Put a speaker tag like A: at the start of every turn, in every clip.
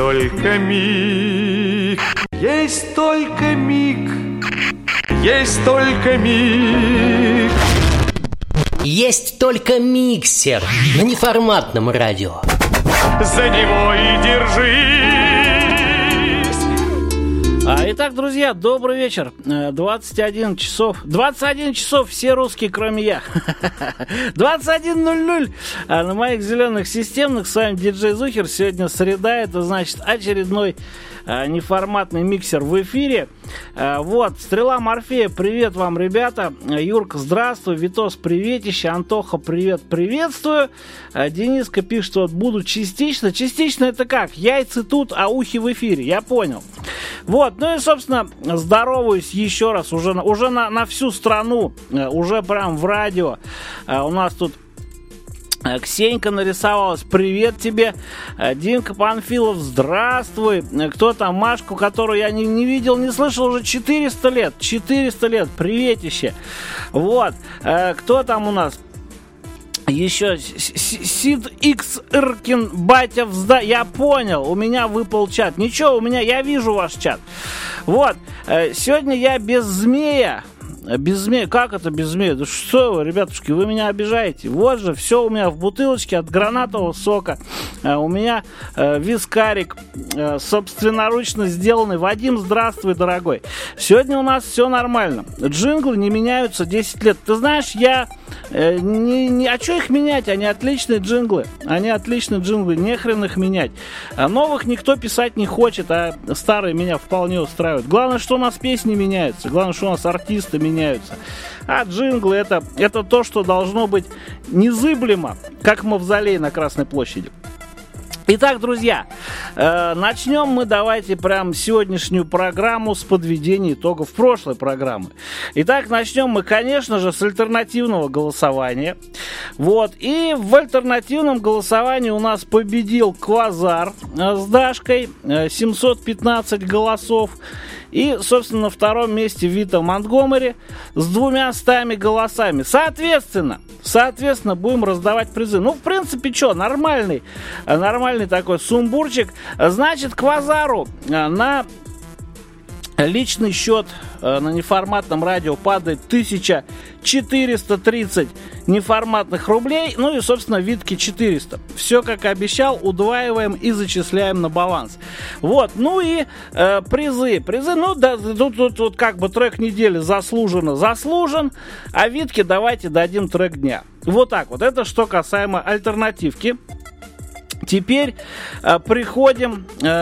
A: только миг, есть только миг, есть только миг.
B: Есть только миксер на неформатном радио.
A: За него и держись.
C: Итак, друзья, добрый вечер. 21 часов все русские, кроме я. 21:00 на моих зеленых системных. С вами диджей Зухер. Сегодня среда, это значит очередной неформатный миксер в эфире. Вот, Стрела Морфея, привет вам, ребята. Юрка, здравствуй. Витос, приветище. Антоха, привет, приветствую. Дениска пишет, что буду частично. Частично это как? Яйца тут, а ухи в эфире. Я понял. Вот, ну и, собственно, здороваюсь еще раз уже на всю страну, уже прям в радио. У нас тут Ксенька нарисовалась. Привет тебе. Димка Панфилов, здравствуй. Кто там? Машку, которую я не видел, не слышал уже 400 лет. 400 лет. Приветище. Вот. Кто там у нас? Еще Сид Икс Иркин, батя я понял, у меня выпал чат. Ничего, я вижу ваш чат. Вот. Сегодня я без змея. Без змея? Как это без змея? Да что вы, ребятушки, вы меня обижаете. Вот же, все у меня в бутылочке от гранатового сока. У меня вискарик собственноручно сделанный. Вадим, здравствуй, дорогой. Сегодня у нас все нормально. Джинглы не меняются 10 лет. Ты знаешь, а что их менять? Они отличные джинглы. Не хрен их менять. Новых никто писать не хочет, а старые меня вполне устраивают. Главное, что у нас песни меняются. Главное, что у нас артисты меняются. А джинглы это то, что должно быть незыблемо, как мавзолей на Красной площади. Итак, друзья, начнем мы давайте прям сегодняшнюю программу с подведения итогов прошлой программы. Итак, начнем мы, конечно же, с альтернативного голосования. Вот, и в альтернативном голосовании у нас победил Квазар с Дашкой, 715 голосов. И, собственно, на втором месте Вита Монтгомери с 200 голосами. Соответственно, будем раздавать призы. Ну, в принципе, что, нормальный такой сумбурчик. Значит, Квазару на личный счет на неформатном радио падает 1430 неформатных рублей. Ну и, собственно, Витке 400. Все, как и обещал, удваиваем и зачисляем на баланс. Вот, ну и призы. Ну, да, тут как бы трек недели заслужен. А Витке давайте дадим трек дня. Вот так вот. Это что касаемо альтернативки. Теперь приходим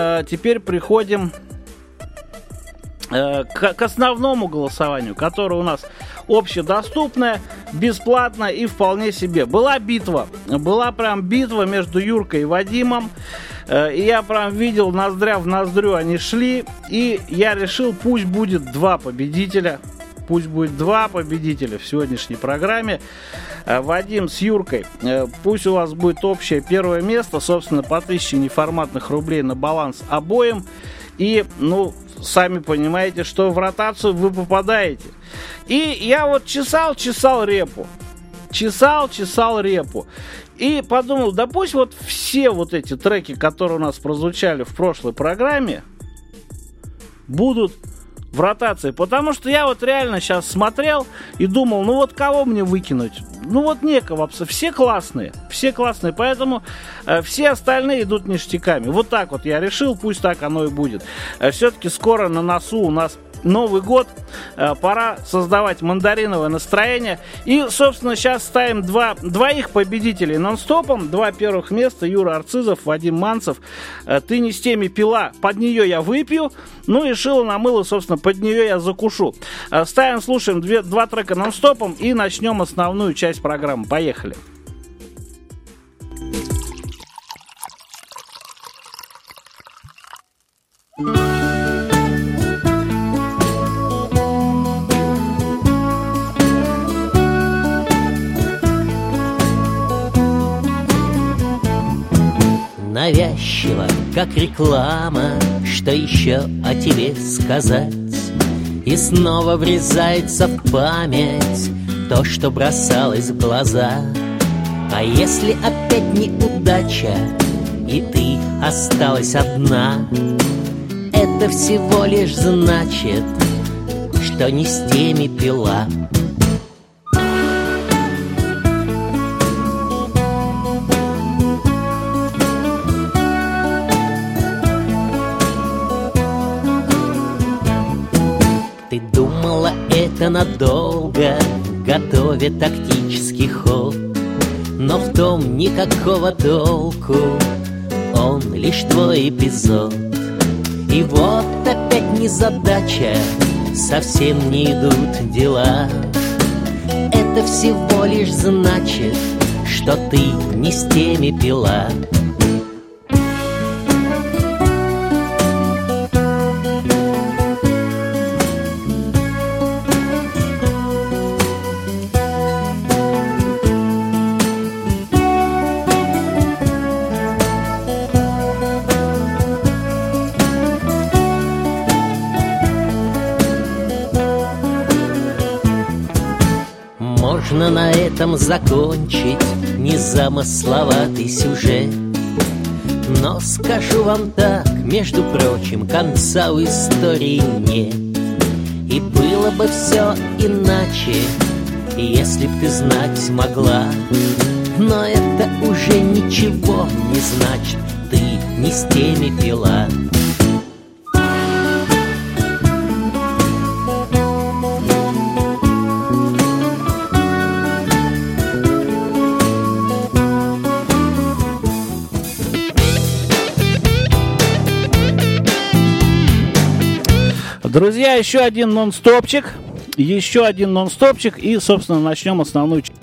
C: к основному голосованию, которое у нас общедоступное, бесплатное и вполне себе. Была прям битва между Юркой и Вадимом. И я прям видел, ноздря в ноздрю они шли. И я решил, пусть будет два победителя в сегодняшней программе. Вадим с Юркой. Пусть у вас будет общее первое место. Собственно, по 1000 неформатных рублей на баланс обоим. И, сами понимаете, что в ротацию вы попадаете. И я вот чесал репу. И подумал, да пусть вот все вот эти треки, которые у нас прозвучали в прошлой программе, будут в ротации. Потому что я вот реально сейчас смотрел и думал, кого мне выкинуть? Некого. Все классные. Поэтому все остальные идут ништяками. Вот так вот я решил, пусть так оно и будет. Все-таки скоро на носу у нас Новый год, пора создавать мандариновое настроение. И, собственно, сейчас ставим двоих победителей нон-стопом. 2 первых места: Юра Арцизов, Вадим Манцев. Ты не с теми пила, под нее я выпью. Ну и шило на мыло, собственно, под нее я закушу. Ставим, слушаем 2 трека нон-стопом и начнем основную часть программы. Поехали.
B: Навязчиво, как реклама, что еще о тебе сказать? И снова врезается в память то, что бросалось в глаза. А если опять неудача, и ты осталась одна. Это всего лишь значит, что не с теми пила. Ты думала, это надолго, готовя тактический ход, но в том никакого толку, он лишь твой эпизод. И вот опять незадача, совсем не идут дела. Это всего лишь значит, что ты не с теми пила. Можно на этом закончить незамысловатый сюжет, но скажу вам так, между прочим, конца у истории нет. И было бы все иначе, если б ты знать могла. Но это уже ничего не значит, ты не с теми пила.
C: Друзья, еще один нон-стопчик, и, собственно, начнем основную часть.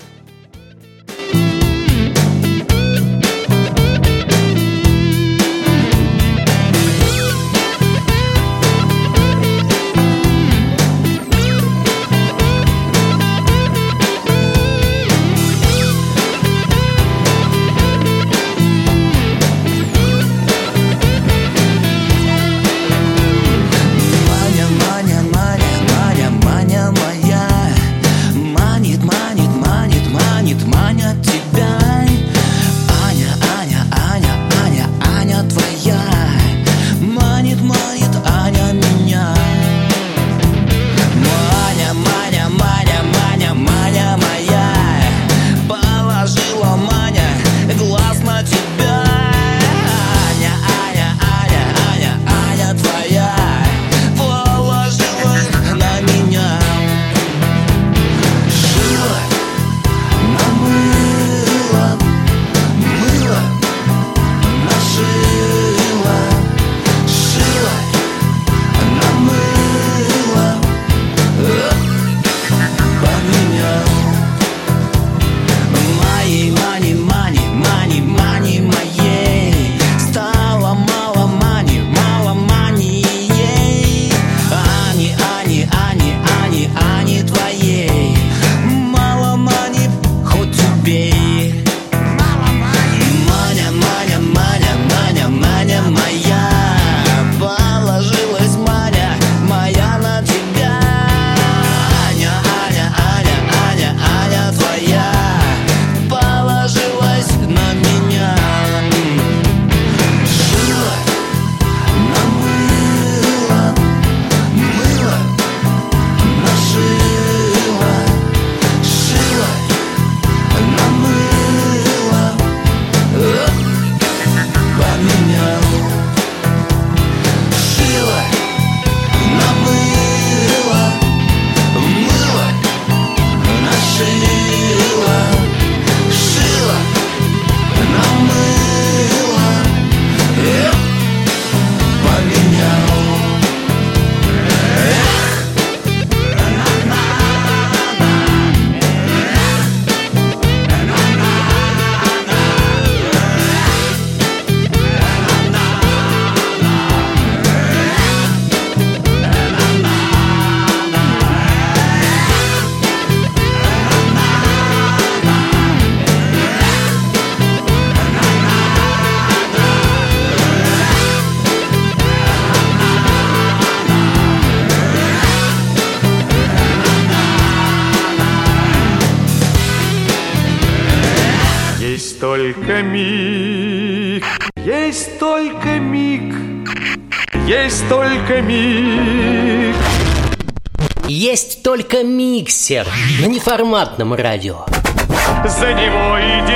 A: Есть только миг, Есть только миг, есть только миг.
B: Есть только миксер на неформатном радио.
A: За него и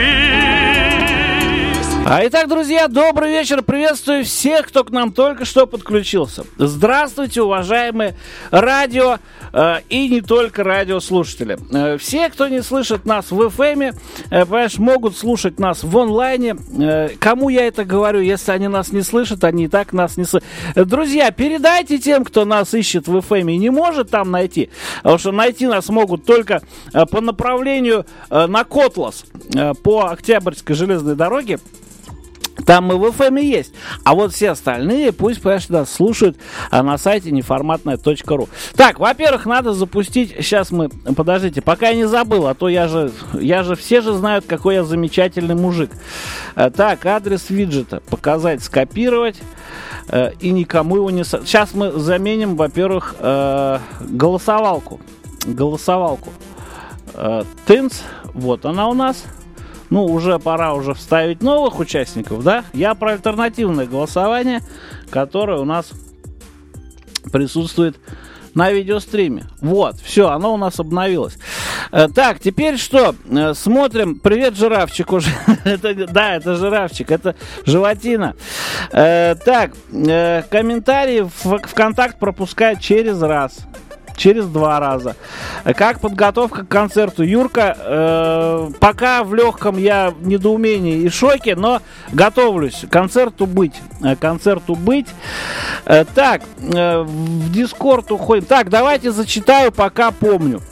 A: держись.
C: Итак, друзья, добрый вечер. Приветствую всех, кто к нам только что подключился. Здравствуйте, уважаемые радио и не только радиослушатели. Все, кто не слышит нас в FM, понимаешь, могут слушать нас в онлайне. Кому я это говорю? Если они нас не слышат, они и так нас не слышат. Друзья, передайте тем, кто нас ищет в FM и не может там найти, потому что найти нас могут только по направлению на Котлас, по Октябрьской железной дороге. Там мы в FM есть. А вот все остальные пусть, конечно, нас слушают на сайте неформатная.ру. Так, во-первых, надо запустить. Сейчас мы... Подождите, пока я не забыл, а то я же все же знают, какой я замечательный мужик. Так, адрес виджета. Показать, скопировать. И никому его не... Сейчас мы заменим, во-первых, голосовалку. Тынц. Вот она у нас. Ну, уже пора уже вставить новых участников, да? Я про альтернативное голосование, которое у нас присутствует на видеостриме. Вот, все, оно у нас обновилось. Так, теперь что? Смотрим. Привет, жирафчик уже. Это жирафчик, это животина. Так, комментарии в ВКонтакт пропускают через раз. Через 2 раза. Как подготовка к концерту? Юрка, пока в легком я недоумении и шоке, но готовлюсь. Концерту быть. Так, в Дискорд уходим. Так, давайте зачитаю, пока помню.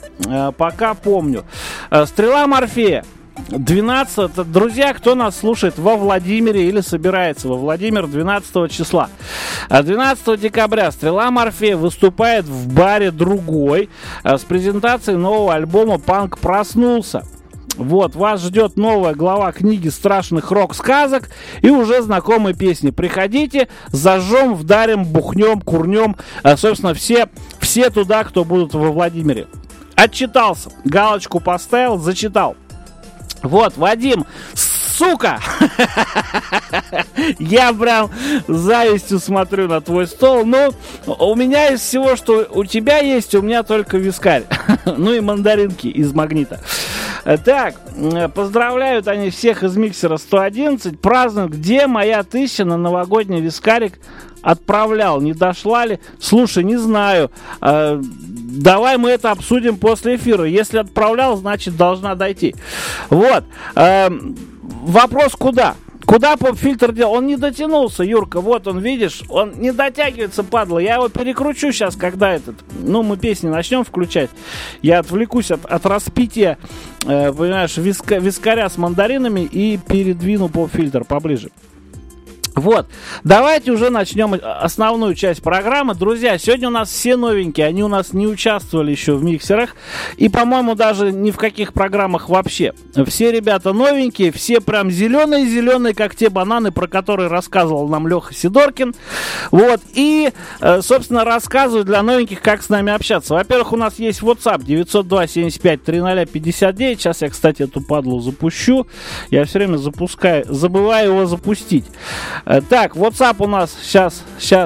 C: Стрела Морфея. 12, друзья, кто нас слушает во Владимире или собирается во Владимир 12 числа. 12 декабря Стрела Морфея выступает в баре «Другой» с презентацией нового альбома «Панк проснулся». Вот, вас ждет новая глава книги страшных рок-сказок и уже знакомые песни. Приходите, зажжем, вдарим, бухнем, курнем. Собственно, все туда, кто будут во Владимире. Отчитался, галочку поставил, зачитал. Вот, Вадим, сука! Я прям с завистью смотрю на твой стол. Ну, у меня из всего, что у тебя есть, у меня только вискарь. Ну и мандаринки из Магнита. Так, поздравляют они всех из миксера 111. Празднуют, где моя 1000 на новогодний вискарик отправлял. Не дошла ли? Слушай, не знаю. Давай мы это обсудим после эфира. Если отправлял, значит должна дойти. Вот. Вопрос куда? Куда поп-фильтр делал? Он не дотянулся, Юрка. Вот он, видишь, он не дотягивается, падла. Я его перекручу сейчас, когда мы песни начнем включать. Я отвлекусь от распития, понимаешь, вискаря с мандаринами и передвину поп-фильтр поближе. Вот, давайте уже начнем основную часть программы. Друзья, сегодня у нас все новенькие, они у нас не участвовали еще в миксерах и, по-моему, даже ни в каких программах вообще. Все ребята новенькие, все прям зеленые-зеленые, как те бананы, про которые рассказывал нам Леха Сидоркин. Вот, и, собственно, рассказываю для новеньких, как с нами общаться. Во-первых, у нас есть WhatsApp 902-75-00-59. Сейчас я, кстати, эту падлу запущу. Я все время забываю его запустить. Так, WhatsApp у нас сейчас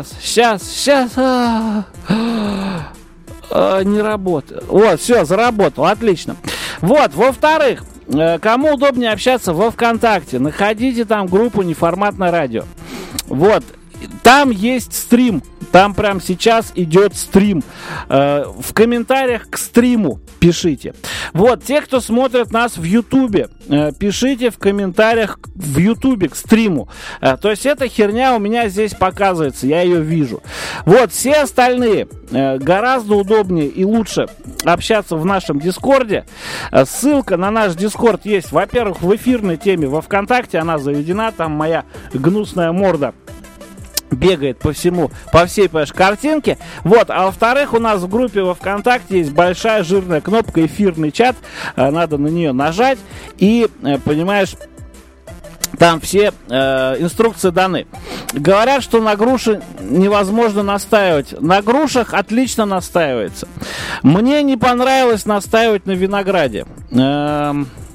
C: не работает. Вот, все, заработал, отлично. Вот, во-вторых, кому удобнее общаться во ВКонтакте, находите там группу «Неформатное радио». Вот, там есть стрим. Там прямо сейчас идет стрим. В комментариях к стриму пишите. Вот, те, кто смотрит нас в Ютубе, пишите в комментариях в Ютубе к стриму. То есть эта херня у меня здесь показывается, я ее вижу. Вот, все остальные гораздо удобнее и лучше общаться в нашем Дискорде. Ссылка на наш Дискорд есть, во-первых, в эфирной теме во ВКонтакте, она заведена, там моя гнусная морда бегает по всей, понимаешь, картинке. Вот, а во-вторых, у нас в группе во ВКонтакте есть большая жирная кнопка «Эфирный чат». Надо на нее нажать и, понимаешь, там все инструкции даны. Говорят, что на груши невозможно настаивать. На грушах отлично настаивается. Мне не понравилось настаивать на винограде.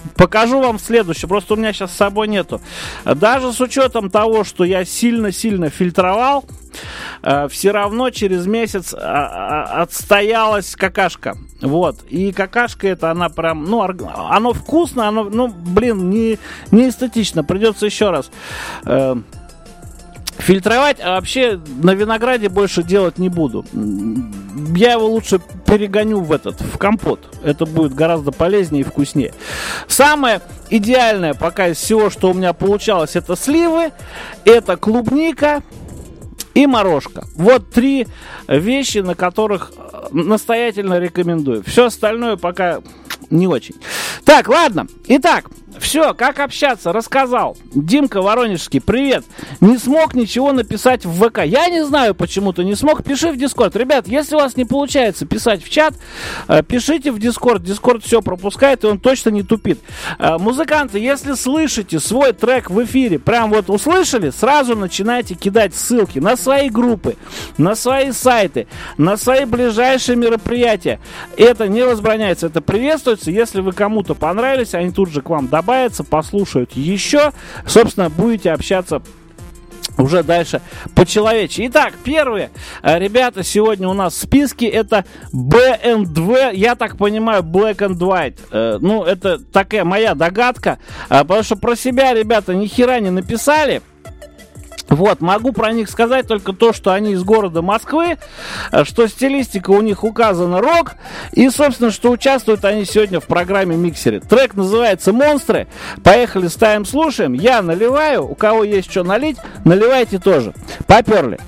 C: покажу вам следующее. Просто у меня сейчас с собой нету. Даже с учетом того, что я сильно-сильно фильтровал, все равно через месяц отстоялась какашка. Вот. И какашка это, она прям, ну, оно вкусно, оно, ну, блин, не эстетично. Придется еще раз фильтровать, а вообще на винограде больше делать не буду. Я его лучше перегоню в компот. Это будет гораздо полезнее и вкуснее. Самое идеальное пока из всего, что у меня получалось, это сливы, это клубника и морожка. Вот 3 вещи, на которых настоятельно рекомендую. Все остальное пока не очень. Так, ладно. Итак, все, как общаться, рассказал. Димка Воронежский, привет. Не смог ничего написать в ВК. Я не знаю, почему ты не смог. Пиши в Дискорд. Ребят, если у вас не получается писать в чат, пишите в Дискорд. Дискорд все пропускает, и он точно не тупит. Музыканты, если слышите свой трек в эфире, прям вот услышали, сразу начинайте кидать ссылки на свои группы, на свои сайты, на свои ближайшие мероприятия. Это не возбраняется, это приветствуется. Если вы кому-то понравились, они тут же к вам добавятся, послушают еще. Собственно, будете общаться уже дальше по-человечески. Итак, первые ребята сегодня у нас в списке это B&W, я так понимаю, Black and White. Ну, это такая моя догадка, потому что про себя ребята ни хера не написали. Вот, могу про них сказать только то, что они из города Москвы, что стилистика у них указана рок, и, собственно, что участвуют они сегодня в программе «Миксере». Трек называется «Монстры». Поехали, ставим, слушаем. Я наливаю, у кого есть что налить, наливайте тоже. Поперли.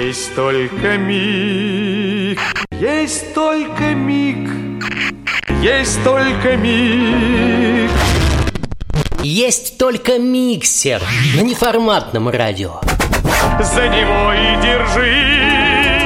A: Есть только миг, есть только миг, есть только миг.
B: Есть только миксер на неформатном радио.
A: За него и держись.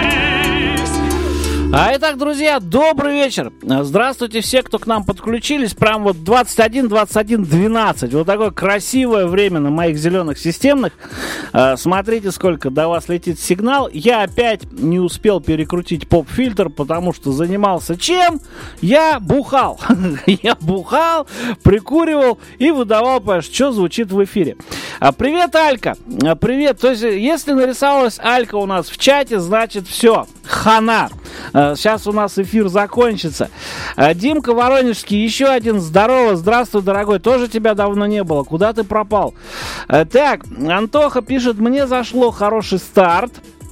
C: А итак, друзья, добрый вечер. Здравствуйте все, кто к нам подключились. Прям вот 21:12. Вот такое красивое время на моих зеленых системных. Смотрите, сколько до вас летит сигнал. Я опять не успел перекрутить поп-фильтр, потому что занимался чем? Я бухал. Я бухал, прикуривал и выдавал, понимаешь, что звучит в эфире. Привет, Алька. Привет. То есть, если нарисовалась Алька у нас в чате, значит все. Хана. Сейчас у нас эфир закончится. Димка Воронежский, еще один. Здорово, здравствуй, дорогой. Тоже тебя давно не было. Куда ты пропал? Так, Антоха пишет, мне зашло, хороший старт.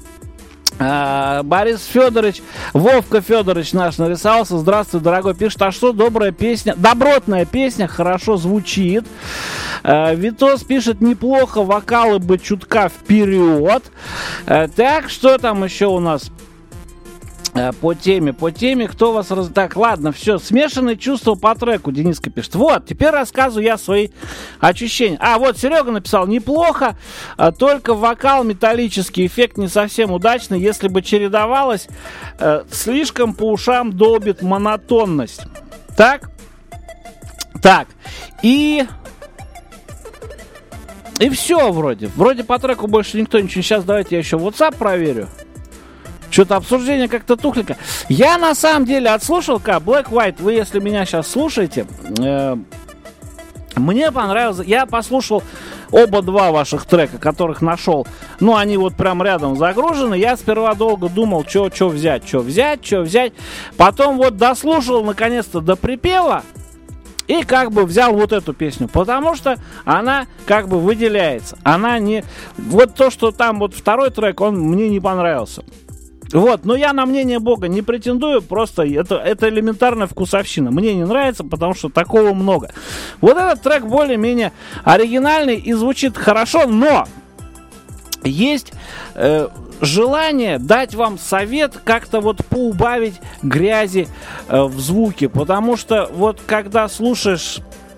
C: Борис Федорович, Вовка Федорович наш нарисовался. Здравствуй, дорогой. Пишет, а что, добрая песня, добротная песня, хорошо звучит. Витос пишет, неплохо, вокалы бы чутка вперед. Так, что там еще у нас? По теме, кто вас Так, ладно, все, смешанные чувства по треку, Дениска пишет. Вот, теперь рассказываю я свои ощущения. Вот Серега написал, неплохо, только вокал металлический, эффект не совсем удачный, если бы чередовалось, слишком по ушам долбит монотонность. Так, и все вроде по треку больше никто ничего. Сейчас давайте я еще WhatsApp проверю. Что-то обсуждение как-то тухленько. Я на самом деле отслушал Black White. Вы, если меня сейчас слушаете, мне понравилось. Я послушал оба два ваших трека, которых нашел. Ну, они вот прям рядом загружены. Я сперва долго думал, что взять. Потом вот дослушал наконец-то до припева. И как бы взял вот эту песню, потому что она как бы выделяется. Она не... Вот то, что там вот второй трек, он мне не понравился. Вот, но я на мнение Бога не претендую, просто это элементарная вкусовщина. Мне не нравится, потому что такого много. Вот этот трек более-менее оригинальный и звучит хорошо, но есть желание дать вам совет как-то вот поубавить грязи в звуке, потому что вот когда слушаешь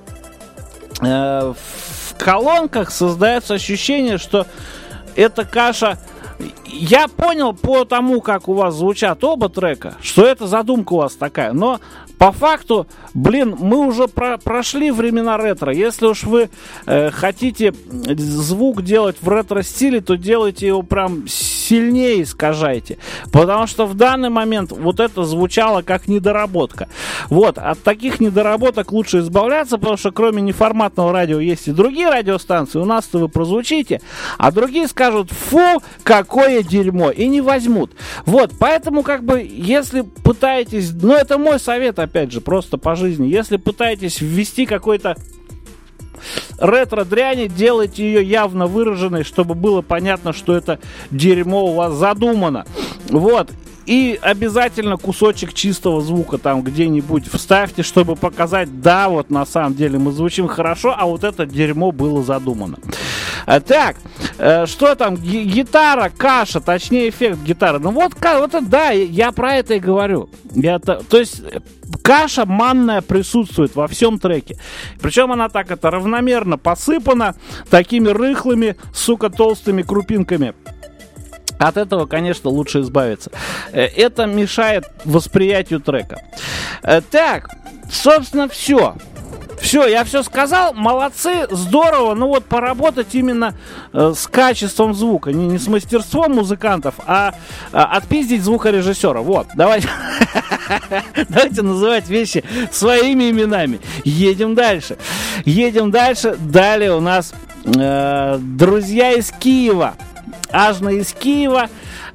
C: в колонках, создается ощущение, что эта каша... Я понял по тому, как у вас звучат оба трека, что это задумка у вас такая, но по факту, мы уже прошли времена ретро. Если уж вы хотите звук делать в ретро-стиле, то делайте его прям сильнее искажайте. Потому что в данный момент вот это звучало как недоработка. Вот, от таких недоработок лучше избавляться, потому что кроме неформатного радио есть и другие радиостанции. У нас-то вы прозвучите, а другие скажут, фу, какое дерьмо, и не возьмут. Вот, поэтому как бы, если пытаетесь, это мой совет, опять же, просто по жизни. Если пытаетесь ввести какой-то ретро-дряни, делайте ее явно выраженной, чтобы было понятно, что это дерьмо у вас задумано. Вот. И обязательно кусочек чистого звука там где-нибудь вставьте, чтобы показать, да, вот на самом деле мы звучим хорошо, а вот это дерьмо было задумано. Так, что там? Гитара, каша, точнее эффект гитары. Вот это, да, я про это и говорю. То есть каша манная присутствует во всем треке. Причем она так равномерно посыпана такими рыхлыми, толстыми крупинками. От этого, конечно, лучше избавиться. Это мешает восприятию трека. Так, собственно, все. Все, я все сказал, молодцы, здорово, поработать именно с качеством звука, не с мастерством музыкантов, а отпиздить звукорежиссера. Вот, давайте называть вещи своими именами. Едем дальше. Далее у нас друзья из Киева. Ажно из Киева.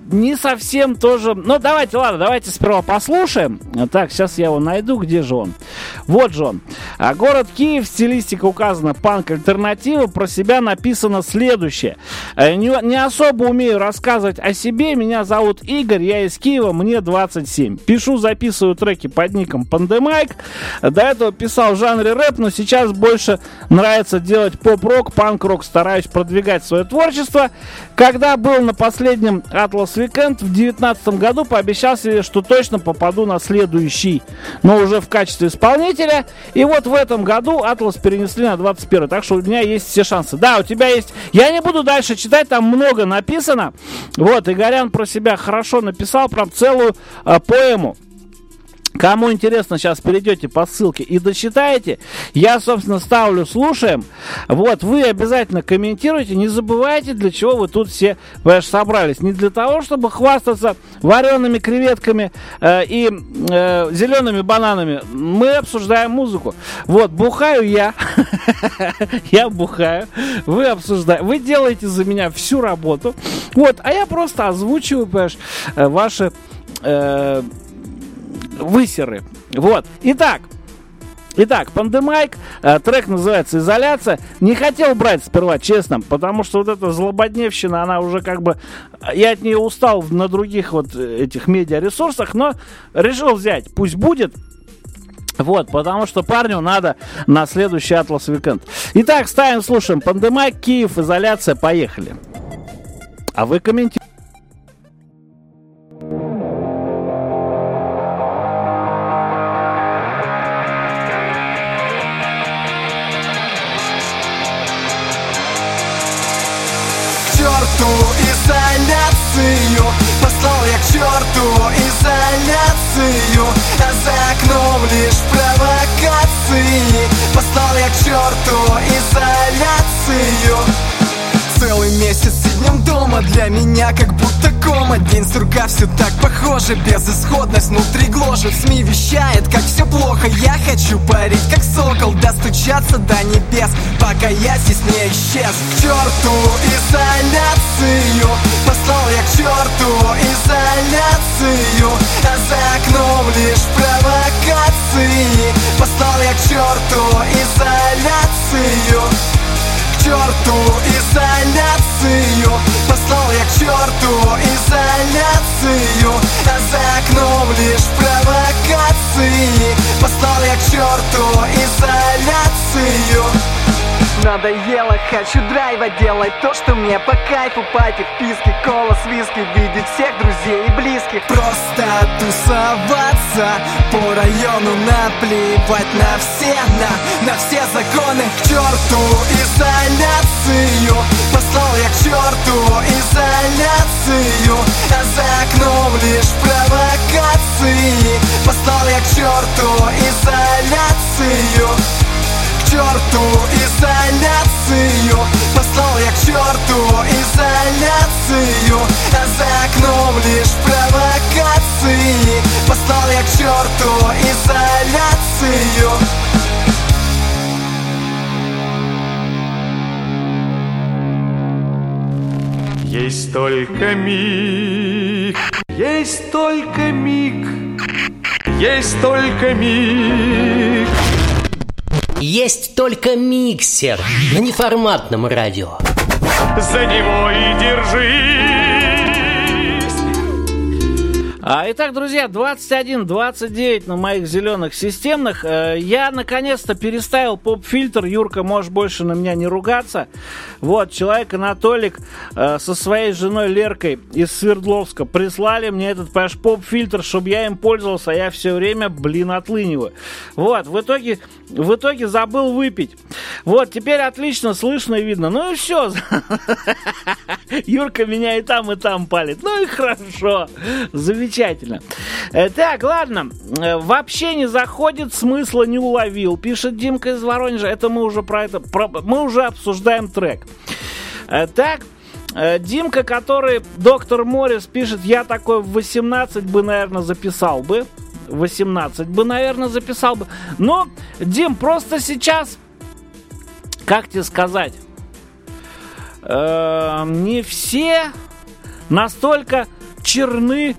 C: не совсем тоже... Ну, давайте, ладно, давайте сперва послушаем. Так, сейчас я его найду, где же он? Вот же он. Город Киев, стилистика указана панк-альтернатива, про себя написано следующее. Не особо умею рассказывать о себе, меня зовут Игорь, я из Киева, мне 27. Пишу, записываю треки под ником Pandemic. До этого писал в жанре рэп, но сейчас больше нравится делать поп-рок, панк-рок, стараюсь продвигать свое творчество. Когда был на последнем Atlas Weekend в 2019 году, пообещал себе, что точно попаду на следующий, но уже в качестве исполнителя. И вот в этом году Atlas перенесли на 21. Так что у меня есть все шансы. Да, у тебя есть... Я не буду дальше читать, там много написано. Вот, Игорян про себя хорошо написал, прям целую поэму. Кому интересно, сейчас перейдете по ссылке и дочитаете. Я, собственно, ставлю, слушаем. Вот, вы обязательно комментируйте. Не забывайте, для чего вы тут все, понимаешь, собрались. Не для того, чтобы хвастаться вареными креветками и зелеными бананами. Мы обсуждаем музыку. Вот, бухаю я. Я бухаю. Вы обсуждаете. Вы делаете за меня всю работу. Вот, а я просто озвучиваю, понимаешь, ваши... высеры. Вот. Итак, Pandemic, трек называется «Изоляция». Не хотел брать сперва, честно, потому что вот эта злободневщина, она уже как бы... Я от нее устал на других вот этих медиаресурсах, но решил взять. Пусть будет. Вот, потому что парню надо на следующий Atlas Weekend. Итак, ставим, слушаем. Pandemic, Киев, «Изоляция». Поехали. А вы комментируете.
D: Изоляцию послал я к черту изоляцию, а за окном лишь провокации. Послал я к черту изоляцию. Целый месяц сидим дома, для меня как будто кома. День сурка, все так похоже, безысходность внутри гложет. СМИ вещает, как все плохо, я хочу парить как сокол, достучаться до небес, пока я здесь не исчез. К черту изоляцию, послал я к черту изоляцию, а за окном лишь провокации. Послал я к черту изоляцию. К черту изоляцию, послал я к черту изоляцию, а за окном лишь провокации. Послал я к черту изоляцию. Надоело, хочу драйва, делать то, что мне по кайфу. Пати, вписки, кола, виски, видеть всех друзей и близких. Просто тусоваться по району, наплевать на все законы. К черту изоляцию, послал я к черту изоляцию, а за окном лишь провокации. Послал я к черту изоляцию. К черту изоляцию, послал я к черту изоляцию, а за окном лишь провокации. Послал я к черту изоляцию.
A: Есть только миг, есть только миг, есть только миг.
B: Есть только миксер на неформатном радио.
A: За него и держись.
C: Итак, друзья, 21:29 на моих зеленых системных. Я наконец-то переставил поп-фильтр. Юрка, можешь больше на меня не ругаться. Вот, человек Анатолик со своей женой Леркой из Свердловска прислали мне этот, понимаешь, поп-фильтр, чтобы я им пользовался, а я все время, отлыниваю. Вот, в итоге забыл выпить. Вот, теперь отлично слышно и видно. Ну и все. Юрка меня и там палит. Ну и хорошо. Замечательно. Так, ладно. Вообще не заходит, смысла не уловил. Пишет Димка из Воронежа. Это мы уже мы уже обсуждаем трек. Так, Димка, который доктор Моррис, пишет, я такой в 18 бы, наверное, записал бы. 18 бы, наверное, записал бы. Но, Дим, просто сейчас, как тебе сказать, не все настолько черны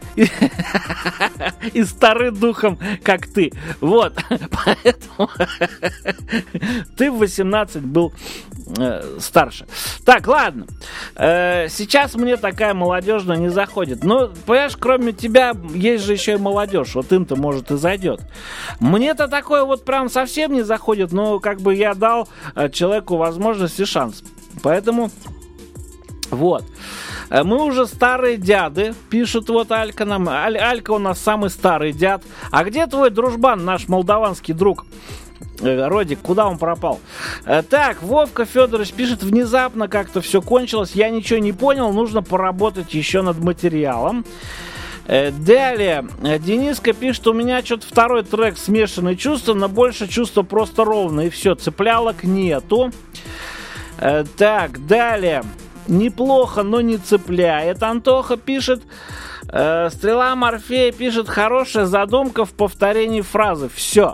C: и стары духом, как ты. Вот. Поэтому ты в 18 был старше. Так, ладно. Сейчас мне такая молодежная не заходит. Но, понимаешь, кроме тебя есть же еще и молодежь. Вот им-то, может, и зайдет. Мне-то такое вот прям совсем не заходит, но как бы я дал человеку возможность и шанс. Поэтому вот. Мы уже старые дяды, пишет вот Алька нам. Алька у нас самый старый дяд. А где твой дружбан, наш молдаванский друг? Родик, куда он пропал? Так, Вовка Федорович пишет: внезапно как-то все кончилось, я ничего не понял, нужно поработать еще над материалом. Далее, Дениска пишет: у меня что-то второй трек «Смешанные чувства», но больше чувства просто ровно, и все, цеплялок нету. Так, далее, неплохо, но не цепляет. Антоха пишет: Стрела Морфея пишет: хорошая задумка в повторении фразы. Все.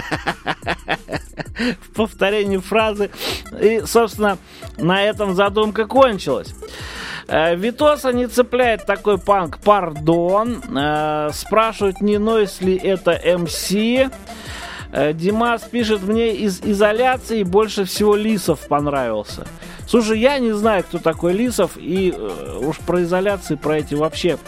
C: В повторении фразы. И, собственно, на этом задумка кончилась. Витоса не цепляет такой панк. Пардон. Спрашивают, не Нойс ли это МС. Димас пишет: мне из изоляции больше всего Лисов понравился. Слушай, я не знаю, кто такой Лисов. И уж про изоляции, про эти вообще...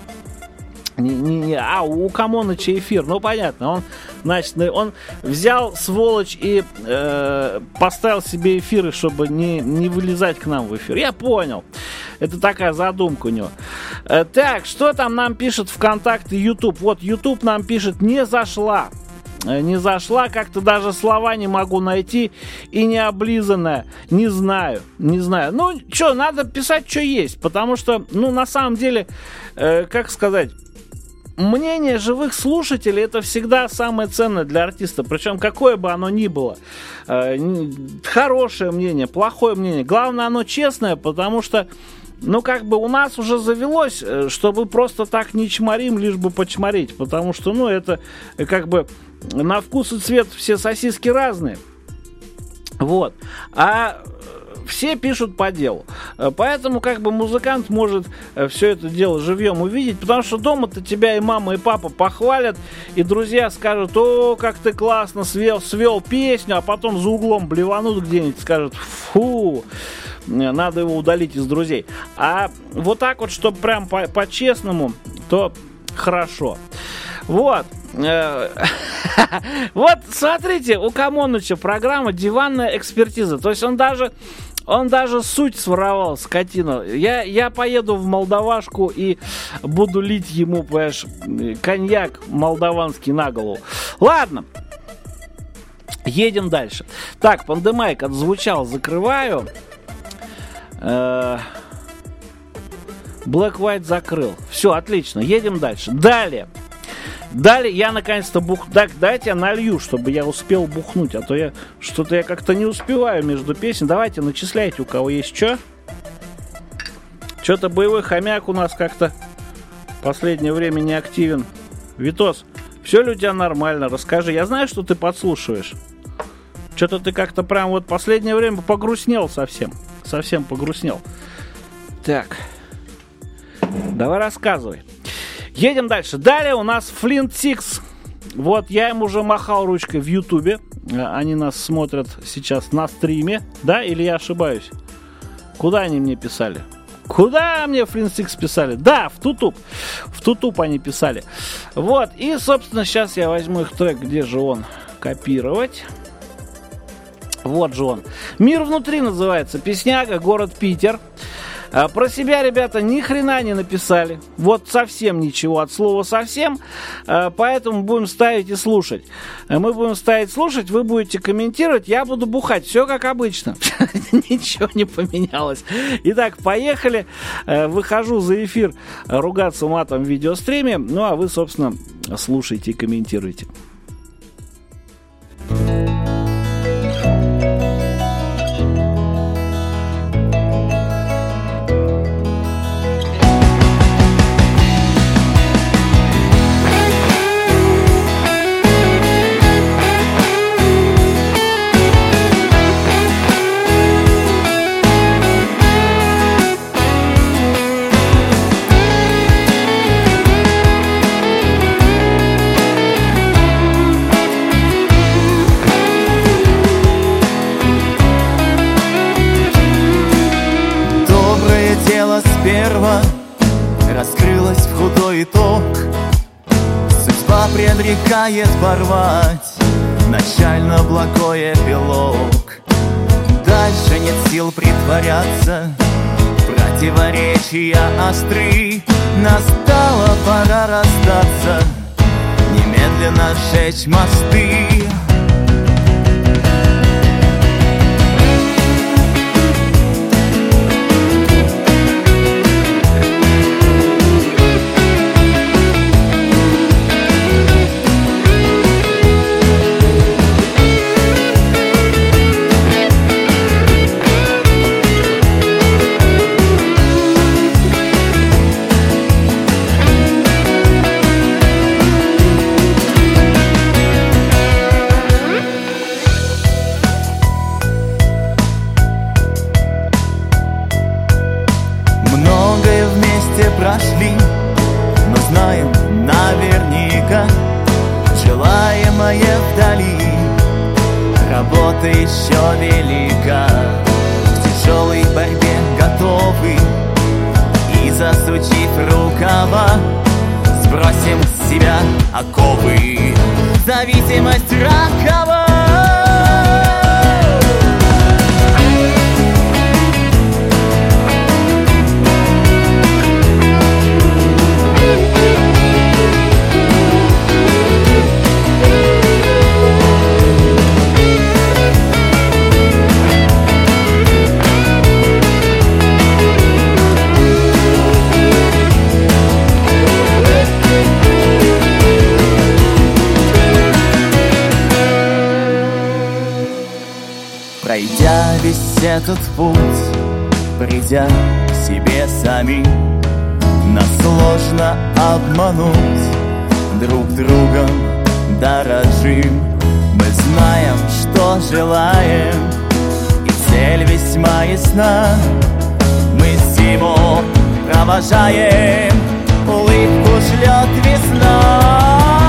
C: у Камоныча эфир, ну понятно, он, значит, он взял, сволочь, и поставил себе эфиры, чтобы не вылезать к нам в эфир. Я понял, это такая задумка у него. Так, что там нам пишет ВКонтакте YouTube? Вот YouTube нам пишет: не зашла, как-то даже слова не могу найти, и не облизанная, не знаю. Ну, что, надо писать, что есть, потому что, ну, на самом деле, как сказать, мнение живых слушателей — это всегда самое ценное для артиста, причем какое бы оно ни было. Хорошее мнение, плохое мнение. Главное, оно честное, потому что, ну, как бы у нас уже завелось, чтобы просто так не чморим, лишь бы почморить, потому что, ну, это как бы на вкус и цвет все сосиски разные. Вот. А все пишут по делу. Поэтому как бы музыкант может все это дело живьем увидеть, потому что дома-то тебя и мама, и папа похвалят, и друзья скажут: о, как ты классно свел песню, а потом за углом блеванут где-нибудь, скажут: фу, надо его удалить из друзей. А вот так вот, чтобы прям по-честному, то хорошо. Вот. Вот, смотрите, у Камоныча программа «Диванная экспертиза». То есть он даже суть своровал, скотина. Я поеду в Молдавашку и буду лить ему, понимаешь, коньяк молдаванский на голову. Ладно. Едем дальше. Так, Пандемайк отзвучал, закрываю. Black White закрыл. Все, отлично, едем дальше. Далее я наконец-то Так, дайте я налью, чтобы я успел бухнуть. А то я как-то не успеваю между песен. Давайте начисляйте, у кого есть что. Что-то боевой хомяк у нас как-то в последнее время не активен. Витос, все ли у тебя нормально? Расскажи. Я знаю, что ты подслушиваешь. Что-то ты как-то прям вот в последнее время погрустнел совсем. Совсем погрустнел. Так. Давай рассказывай. Едем дальше. Далее у нас Flint Six. Вот я им уже махал ручкой в Ютубе. Они нас смотрят сейчас на стриме. Да, или я ошибаюсь? Куда они мне писали? Куда мне Flint Six писали? Да, в Тутуб. В Тутуб они писали. Вот. И, собственно, сейчас я возьму их трек. Где же он? Копировать. Вот же он. «Мир внутри» называется. Песняга, город Питер. Про себя ребята ни хрена не написали. Вот совсем ничего, от слова совсем. Поэтому будем ставить и слушать. Мы будем ставить, слушать, вы будете комментировать, я буду бухать. Все как обычно. Ничего не поменялось. Итак, поехали. Выхожу за эфир ругаться матом в видеостриме. Ну, а вы, собственно, слушайте и комментируйте.
E: дерево раскрылось в худой итог. Судьба предрекает порвать начально благой эпилог. Дальше нет сил притворяться, противоречия остры. Настала пора расстаться, немедленно сжечь мосты. Прошли, но знаем наверняка, желаемое вдали, работа еще велика. В тяжелой борьбе готовы и, засучив рукава, сбросим с себя оковы. Зависимость ракова. Пройдя весь этот путь, придя к себе сами, нас сложно обмануть, друг другом дорожим. Мы знаем, что желаем, и цель весьма ясна. Мы зиму провожаем, улыбку шлет весна.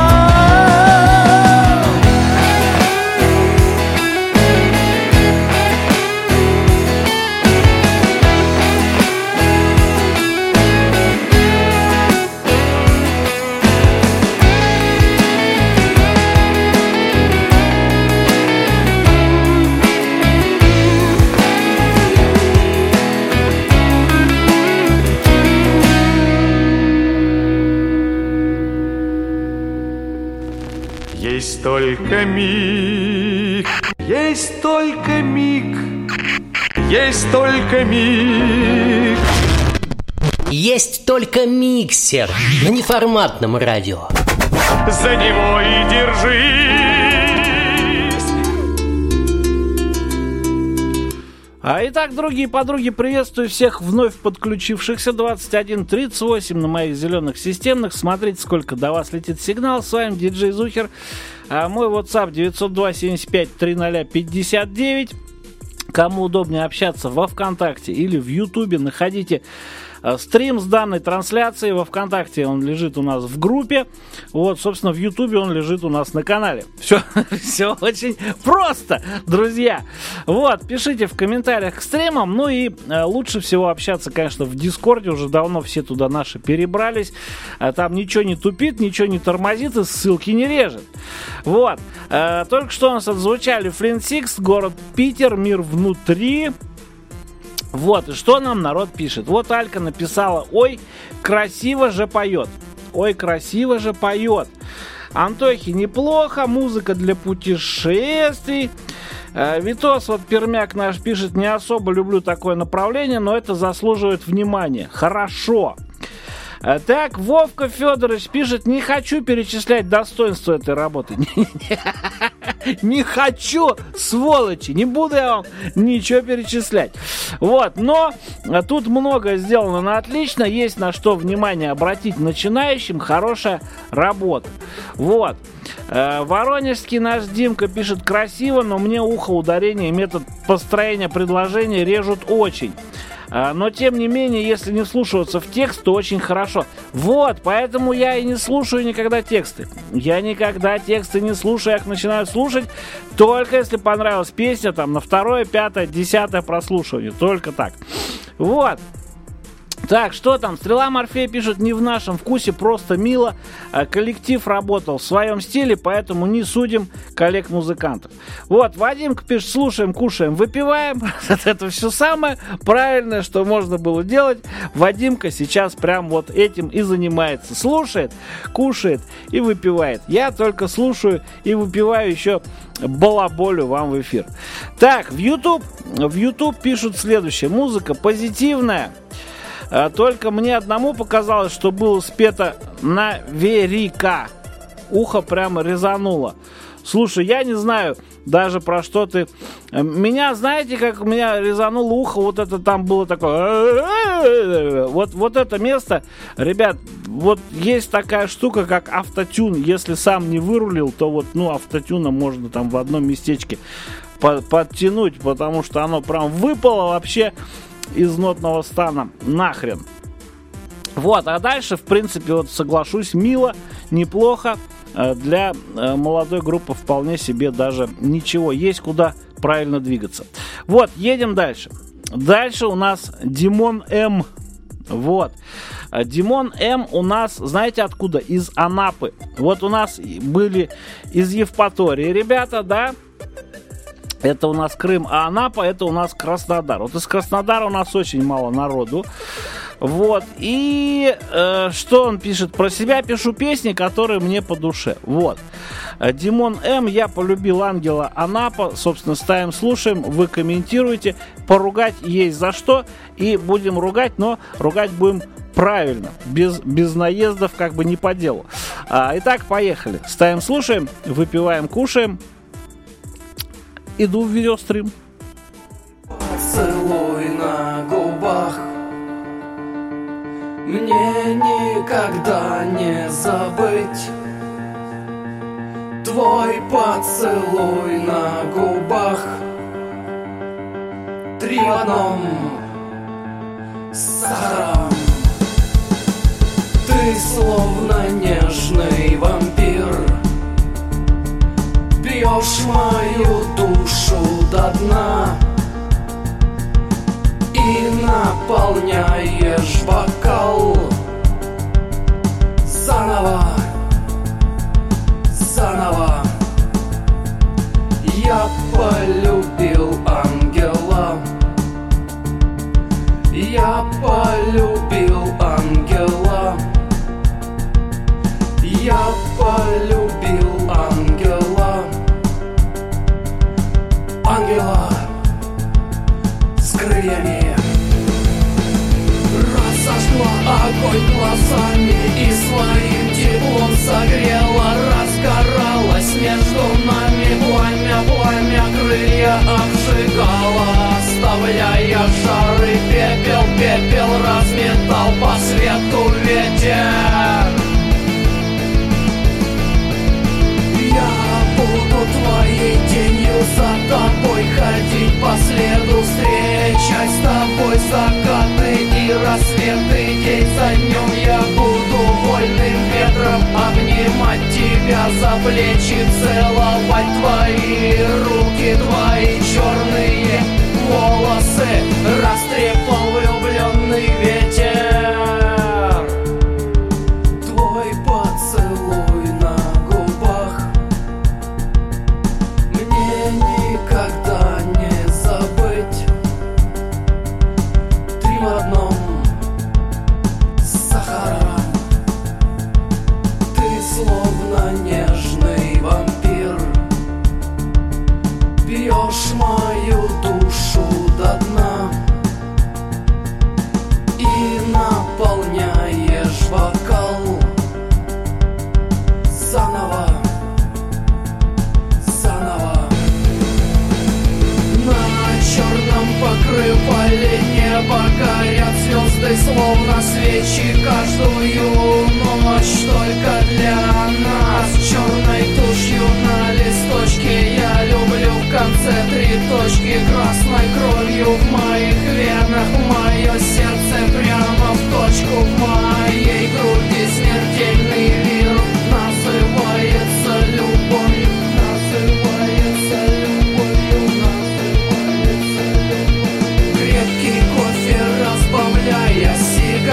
A: Есть только миг, есть только миг, есть только миг.
B: Есть только миксер на неформатном радио.
A: За него и держись.
C: Итак, другие подруги, приветствую всех вновь подключившихся. 21:38 на моих зеленых системных. Смотрите, сколько до вас летит сигнал. С вами диджей Зухер. Мой WhatsApp 902-75-00-59. Кому удобнее общаться во ВКонтакте или в Ютубе, находите стрим с данной трансляцией. Во ВКонтакте он лежит у нас в группе. Вот, собственно, в Ютубе он лежит у нас на канале. Все очень просто, друзья. Вот, пишите в комментариях к стримам. Ну и лучше всего общаться, конечно, в Дискорде. Уже давно все туда наши перебрались. Там ничего не тупит, ничего не тормозит и ссылки не режет. Вот. Только что у нас отзвучали Flint Six, город Питер, мир внутри. Вот, и что нам народ пишет? Вот Алька написала: ой, красиво же поет. Ой, красиво же поет. Антохи неплохо, музыка для путешествий. Витос, вот пермяк наш, пишет: не особо люблю такое направление, но это заслуживает внимания. Хорошо. Так, Вовка Федорович пишет: не хочу перечислять достоинства этой работы. Не хочу, сволочи, не буду я вам ничего перечислять. Вот, но тут много сделано на отлично, есть на что внимание обратить начинающим, хорошая работа. Вот. Воронежский наш Димка пишет: красиво, но мне ухо, ударение и метод построения предложения режут очень. Но, тем не менее, если не вслушиваться в текст, то очень хорошо. Вот, поэтому я и не слушаю никогда тексты. Я никогда тексты не слушаю, я их начинаю слушать только если понравилась песня, там, на 2-е, 5-е, 10-е прослушивание. Только так. Вот. Так, что там? Стрела Морфея пишет: не в нашем вкусе, просто мило. Коллектив работал в своем стиле, поэтому не судим коллег-музыкантов. Вот, Вадимка пишет: слушаем, кушаем, выпиваем. Это все самое правильное, что можно было делать. Вадимка сейчас прям вот этим и занимается. Слушает, кушает и выпивает. Я только слушаю и выпиваю, еще балаболю вам в эфир. Так, в YouTube пишут следующее: музыка позитивная. Только мне одному показалось, что было спето наверняка. Ухо прямо резануло. Слушай, я не знаю даже про что ты. Меня, знаете, как у меня резануло ухо, вот это там было такое. Вот это место, ребят, вот есть такая штука, как автотюн. Если сам не вырулил, то вот, автотюном можно там в одном местечке подтянуть, потому что оно прям выпало вообще из нотного стана нахрен. Вот, а дальше, в принципе, вот соглашусь, мило, неплохо. Для молодой группы вполне себе даже ничего. Есть куда правильно двигаться. Вот, едем дальше. Дальше у нас Димон М. Вот. Димон М у нас, знаете откуда? Из Анапы. Вот у нас были из Евпатории ребята, да? Это у нас Крым, а Анапа это у нас Краснодар. Вот из Краснодара у нас очень мало народу. Вот. И что он пишет про себя? Пишу песни, которые мне по душе. Вот. Димон М. Я полюбил ангела Анапа. Собственно, ставим, слушаем. Вы комментируете. Поругать есть за что. И будем ругать, но ругать будем правильно. Без наездов, как бы не по делу. Итак, поехали. Ставим, слушаем. Выпиваем, кушаем. Иду в видеострим.
F: Поцелуй на губах мне никогда не забыть. Твой поцелуй на губах, 3 в одном с сахаром. Ты словно нежный вампир, пьешь мою душу до дна и наполняешь бокал заново, заново. Я полюбил ангела, я полюбил ангела, я полюбил ангела. Ангела с крыльями. Разожгла огонь глазами и своим теплом согрела. Разгоралась между нами пламя, пламя крылья обжигала, оставляя жары. Пепел, пепел разметал по свету ветер. Буду твоей тенью, за тобой ходить по следу, встречать с тобой закаты и рассветы. День за днем я буду вольным ветром обнимать тебя за плечи, целовать твои руки, твои черные волосы. Растрепал влюбленный ветер. Твой поцелуй на губах никогда не забыть. 3 в одном с сахаром. Ты словно нежный вампир, пьешь мою душу до дна и наполняешь бокал заново, заново. На черном покрывале неба горят звезды, словно свечи каждую ночь. Только для нас черной тушью на листочке я люблю в конце 3 точки. Красной кровью в моих венах, мое сердце прямо в точку. В моей груди смертельный вирус называется любовью. Называется любовью, называется любовью. Крепкий кофе разбавляя сигаретой,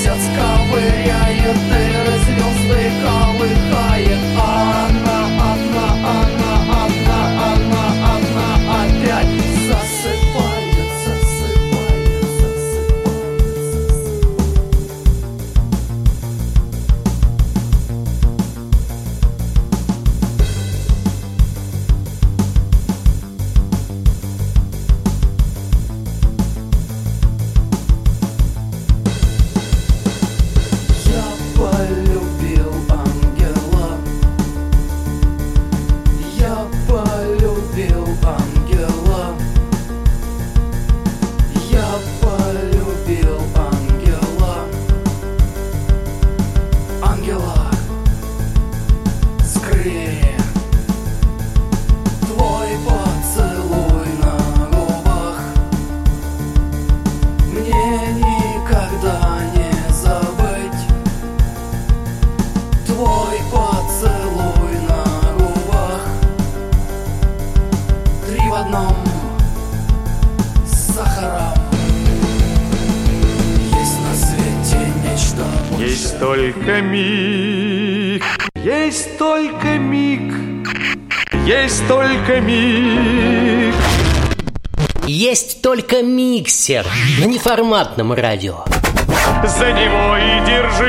F: месяц ковыряет дыры, звезды колыхает. Она опять засыпает, засыпает, Я полюбил ангела. Я полюбил ангела. Я полюбил ангела. Ангела скорее. Твой поцелуй на губах мне никогда не забыть. Твой поцелуй на губах, 3 в одном с сахаром. Есть на свете нечто большее.
A: Есть только миг, есть только миг, есть только миг.
B: Есть только миксер на неформатном радио.
A: За него и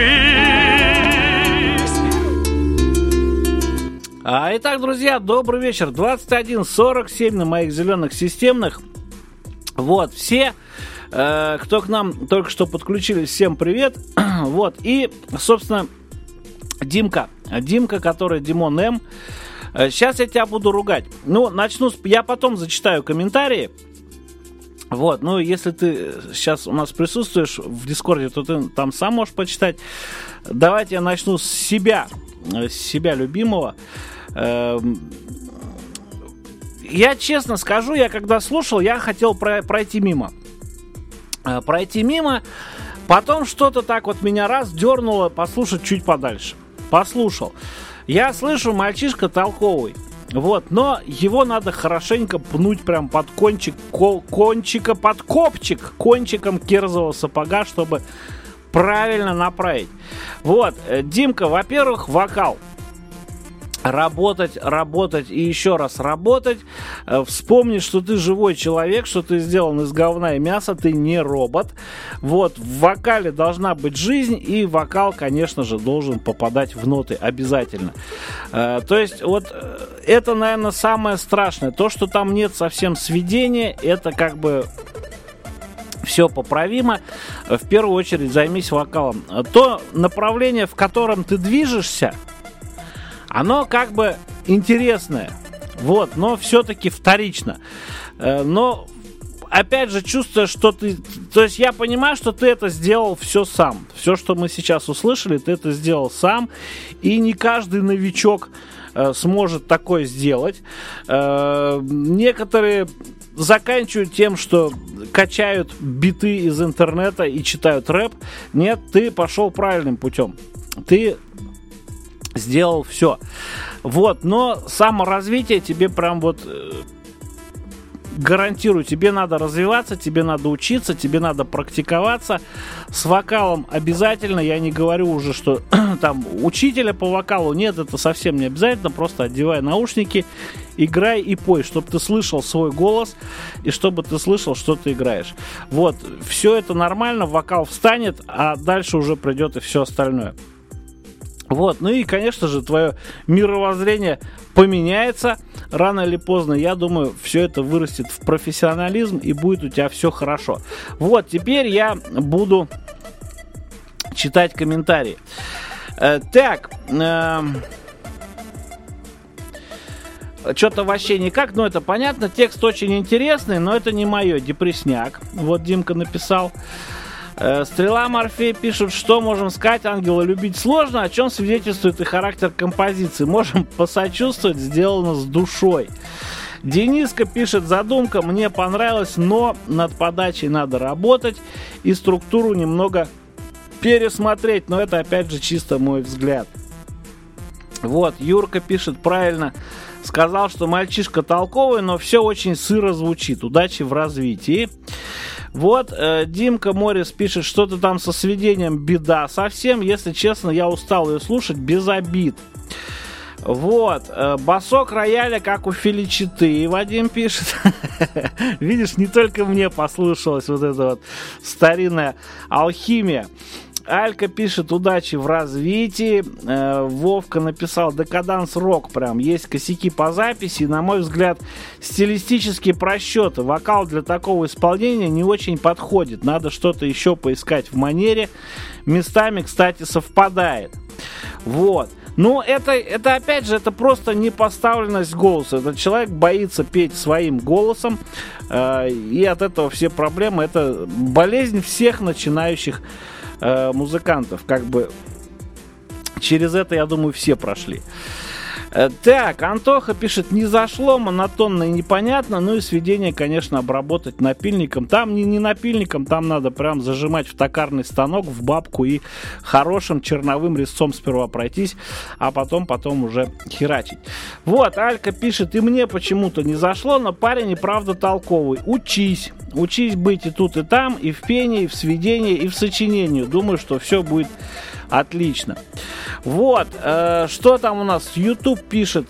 A: держись.
C: Итак, друзья, добрый вечер. 21:47 на моих зеленых системных. Вот, все, кто к нам только что подключились, всем привет. Вот, и, собственно, Димка, который Димон М. Сейчас я тебя буду ругать. Ну, начну я потом зачитаю комментарии. Вот, ну, если ты сейчас у нас присутствуешь в Дискорде, то ты там сам можешь почитать. Давайте я начну с себя любимого. Я честно скажу, я когда слушал, я хотел пройти мимо. Потом что-то так вот меня раз дернуло послушать чуть подальше. Послушал. Я слышу, мальчишка толковый. Вот, но его надо хорошенько пнуть прям под кончика под копчик кончиком кирзового сапога, чтобы правильно направить. Вот, Димка, во-первых, вокал. Работать и еще раз работать. Вспомни, что ты живой человек, что ты сделан из говна и мяса, ты не робот. Вот, в вокале должна быть жизнь, и вокал, конечно же, должен попадать в ноты обязательно. То есть, вот, это, наверное, самое страшное. То, что там нет совсем сведения, это как бы все поправимо. В первую очередь займись вокалом. То направление, в котором ты движешься, оно как бы интересное, вот, но все-таки вторично. Но, опять же, чувствую, что ты... То есть я понимаю, что ты это сделал все сам. Все, что мы сейчас услышали, ты это сделал сам. И не каждый новичок сможет такое сделать. Некоторые заканчивают тем, что качают биты из интернета и читают рэп. Нет, ты пошел правильным путем. Ты сделал все. Вот, но саморазвитие тебе прям вот гарантирую, тебе надо развиваться, тебе надо учиться, тебе надо практиковаться. С вокалом обязательно, я не говорю уже, что там учителя по вокалу нет, это совсем не обязательно, просто одевай наушники, играй и пой, чтобы ты слышал свой голос и чтобы ты слышал, что ты играешь. Вот, все это нормально, вокал встанет, а дальше уже придет и все остальное. Вот, ну и, конечно же, твое мировоззрение поменяется рано или поздно. Я думаю, все это вырастет в профессионализм и будет у тебя все хорошо. Вот, теперь я буду читать комментарии. Так, что-то вообще никак, но это понятно. Текст очень интересный, но это не мое, депресняк. Вот Димка написал. Стрела Морфей пишет, что можем сказать, ангела любить сложно, о чем свидетельствует и характер композиции. Можем посочувствовать, сделано с душой. Дениска пишет, задумка мне понравилась, но над подачей надо работать и структуру немного пересмотреть, но это опять же чисто мой взгляд. Вот, Юрка пишет, правильно сказал, что мальчишка толковый, но все очень сыро звучит. Удачи в развитии. Вот, Димка Морис пишет, что-то там со сведением беда совсем. Если честно, я устал ее слушать без обид. Вот, басок рояля, как у Феличиты, Вадим пишет. Видишь, не только мне послышалась вот эта вот старинная алхимия. Алька пишет, удачи в развитии. Вовка написал, декаданс рок прям. Есть косяки по записи. На мой взгляд, стилистические просчеты. Вокал для такого исполнения не очень подходит. Надо что-то еще поискать в манере. Местами, кстати, совпадает. Вот. Ну, это опять же, это просто непоставленность голоса. Этот человек боится петь своим голосом. И от этого все проблемы. Это болезнь всех начинающих музыкантов. Как бы через это, я думаю, все прошли. Так, Антоха пишет, не зашло, монотонно и непонятно. Ну и сведение, конечно, обработать напильником. Там не напильником, там надо прям зажимать в токарный станок, в бабку и хорошим черновым резцом сперва пройтись, а потом уже херачить. Вот, Алька пишет, и мне почему-то не зашло, но парень и правда толковый. Учись быть и тут, и там, и в пении, и в сведении, и в сочинении. Думаю, что все будет отлично. Вот, что там у нас? YouTube пишет.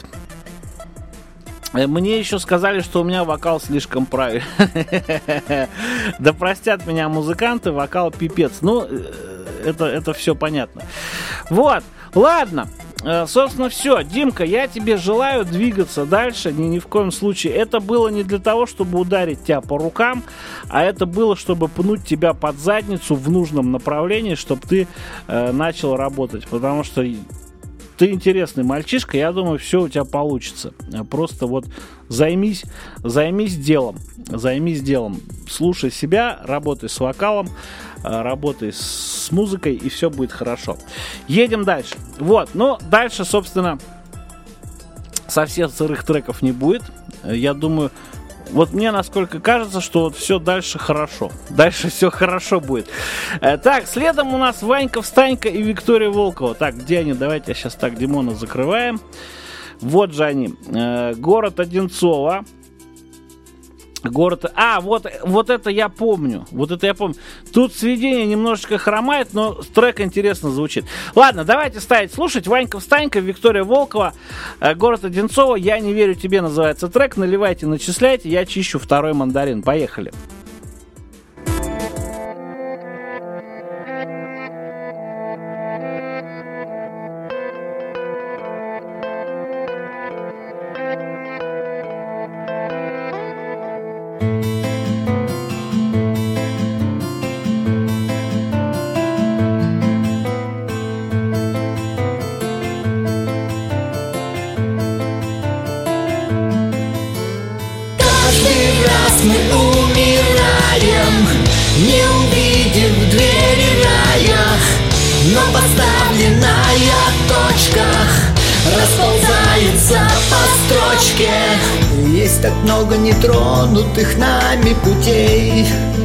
C: Мне еще сказали, что у меня вокал слишком правильный. Да простят меня музыканты, вокал пипец. Ну, это все понятно. Вот, ладно. Собственно, все. Димка, я тебе желаю двигаться дальше. Ни в коем случае. Это было не для того, чтобы ударить тебя по рукам, а это было, чтобы пнуть тебя под задницу в нужном направлении, чтобы ты начал работать. Потому что ты интересный мальчишка, я думаю, все у тебя получится. Просто вот займись делом. Слушай себя, работай с вокалом, работай с музыкой, и все будет хорошо. Едем дальше. Вот, ну, дальше, собственно, совсем сырых треков не будет. Я думаю, вот мне насколько кажется, что вот все дальше хорошо. Дальше все хорошо будет. Так, следом у нас Ванька Встанька и Виктория Волкова. Так, где они? Давайте сейчас так Димона закрываем. Вот же они. Город Одинцово. Вот это я помню. Тут сведение немножечко хромает, но трек интересно звучит. Ладно, давайте ставить слушать. Ванька Встанька, Виктория Волкова, город Одинцово. Я не верю тебе, называется трек. Наливайте, начисляйте. Я чищу второй мандарин. Поехали.
G: Мы умираем, не увидев двери рая, но поставленная точка расползается по строчке. Есть так много нетронутых нами путей,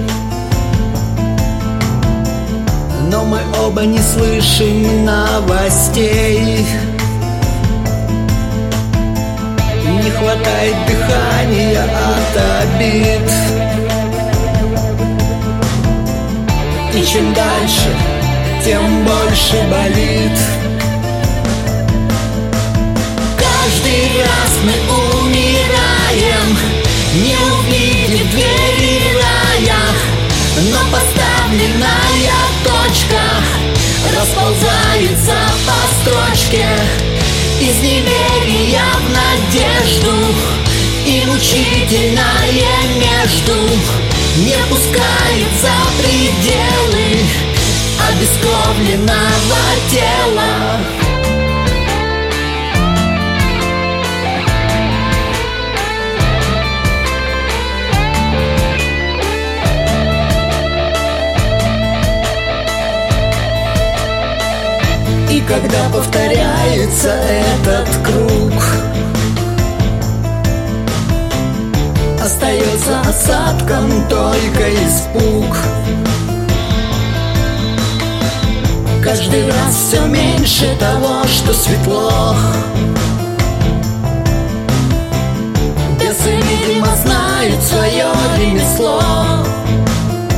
G: но мы оба не слышим новостей. Не хватает дыхания от обид, и чем дальше, тем больше болит. Каждый раз мы умираем, не увидев двери рая, но поставленная точка расползается по строчке. Из неверия в надежду и мучительное между не пускает за пределы обескровленного тела. И когда повторяется этот круг, остается осадком только испуг. Каждый раз все меньше того, что светло. Бесы, видимо, знают свое ремесло.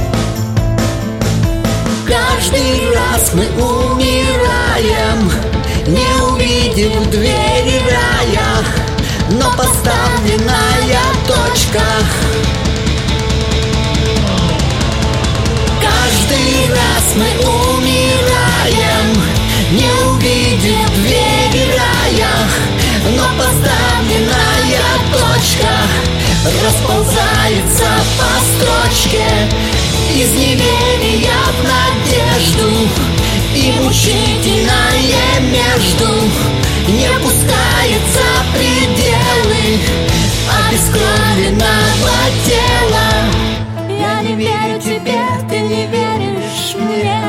G: Каждый раз мы умираем, не увидев двери рая, но поставленная точка. Каждый раз мы умираем, не увидев двери рая, но поставленная точка расползается по строчке из неверия в надежду, и мучительное между не пускается пределы обескровленного тела. Я не верю тебе, ты не веришь мне.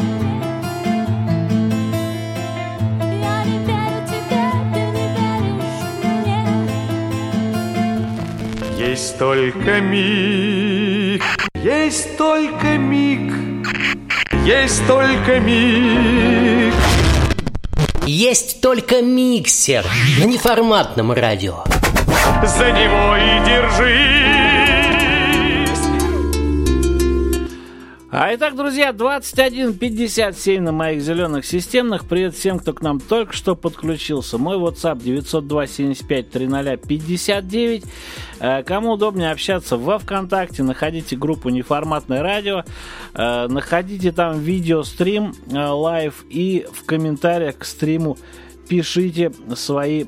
G: Я не верю тебе, ты не веришь мне.
A: Есть только миг, есть только миг, есть только миг.
B: Есть только миксер на неформатном радио.
A: За него и держись.
C: Итак, друзья, 21:57 на моих зеленых системных. Привет всем, кто к нам только что подключился. Мой WhatsApp 902-75-00-59. Кому удобнее общаться во ВКонтакте, находите группу «Неформатное радио», находите там видеострим лайв, и в комментариях к стриму пишите свои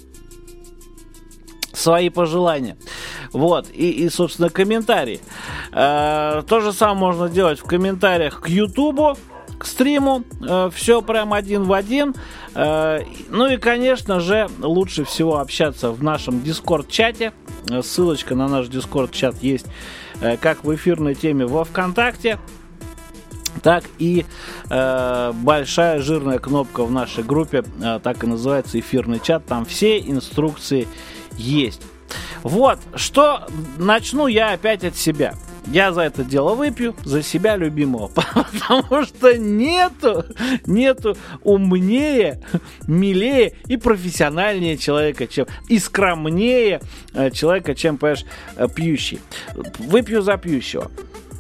C: пожелания. Вот, и собственно, комментарии. То же самое можно делать в комментариях к Ютубу, к стриму. Все прям один в один. Ну и, конечно же, лучше всего общаться в нашем Дискорд-чате. Ссылочка на наш Дискорд-чат есть как в эфирной теме во ВКонтакте, так и большая жирная кнопка в нашей группе, так и называется эфирный чат. Там все инструкции есть. Вот, что начну я опять от себя. Я за это дело выпью, за себя любимого, потому что нету умнее, милее и профессиональнее человека, чем и скромнее человека, чем, понимаешь, пьющий. Выпью за пьющего.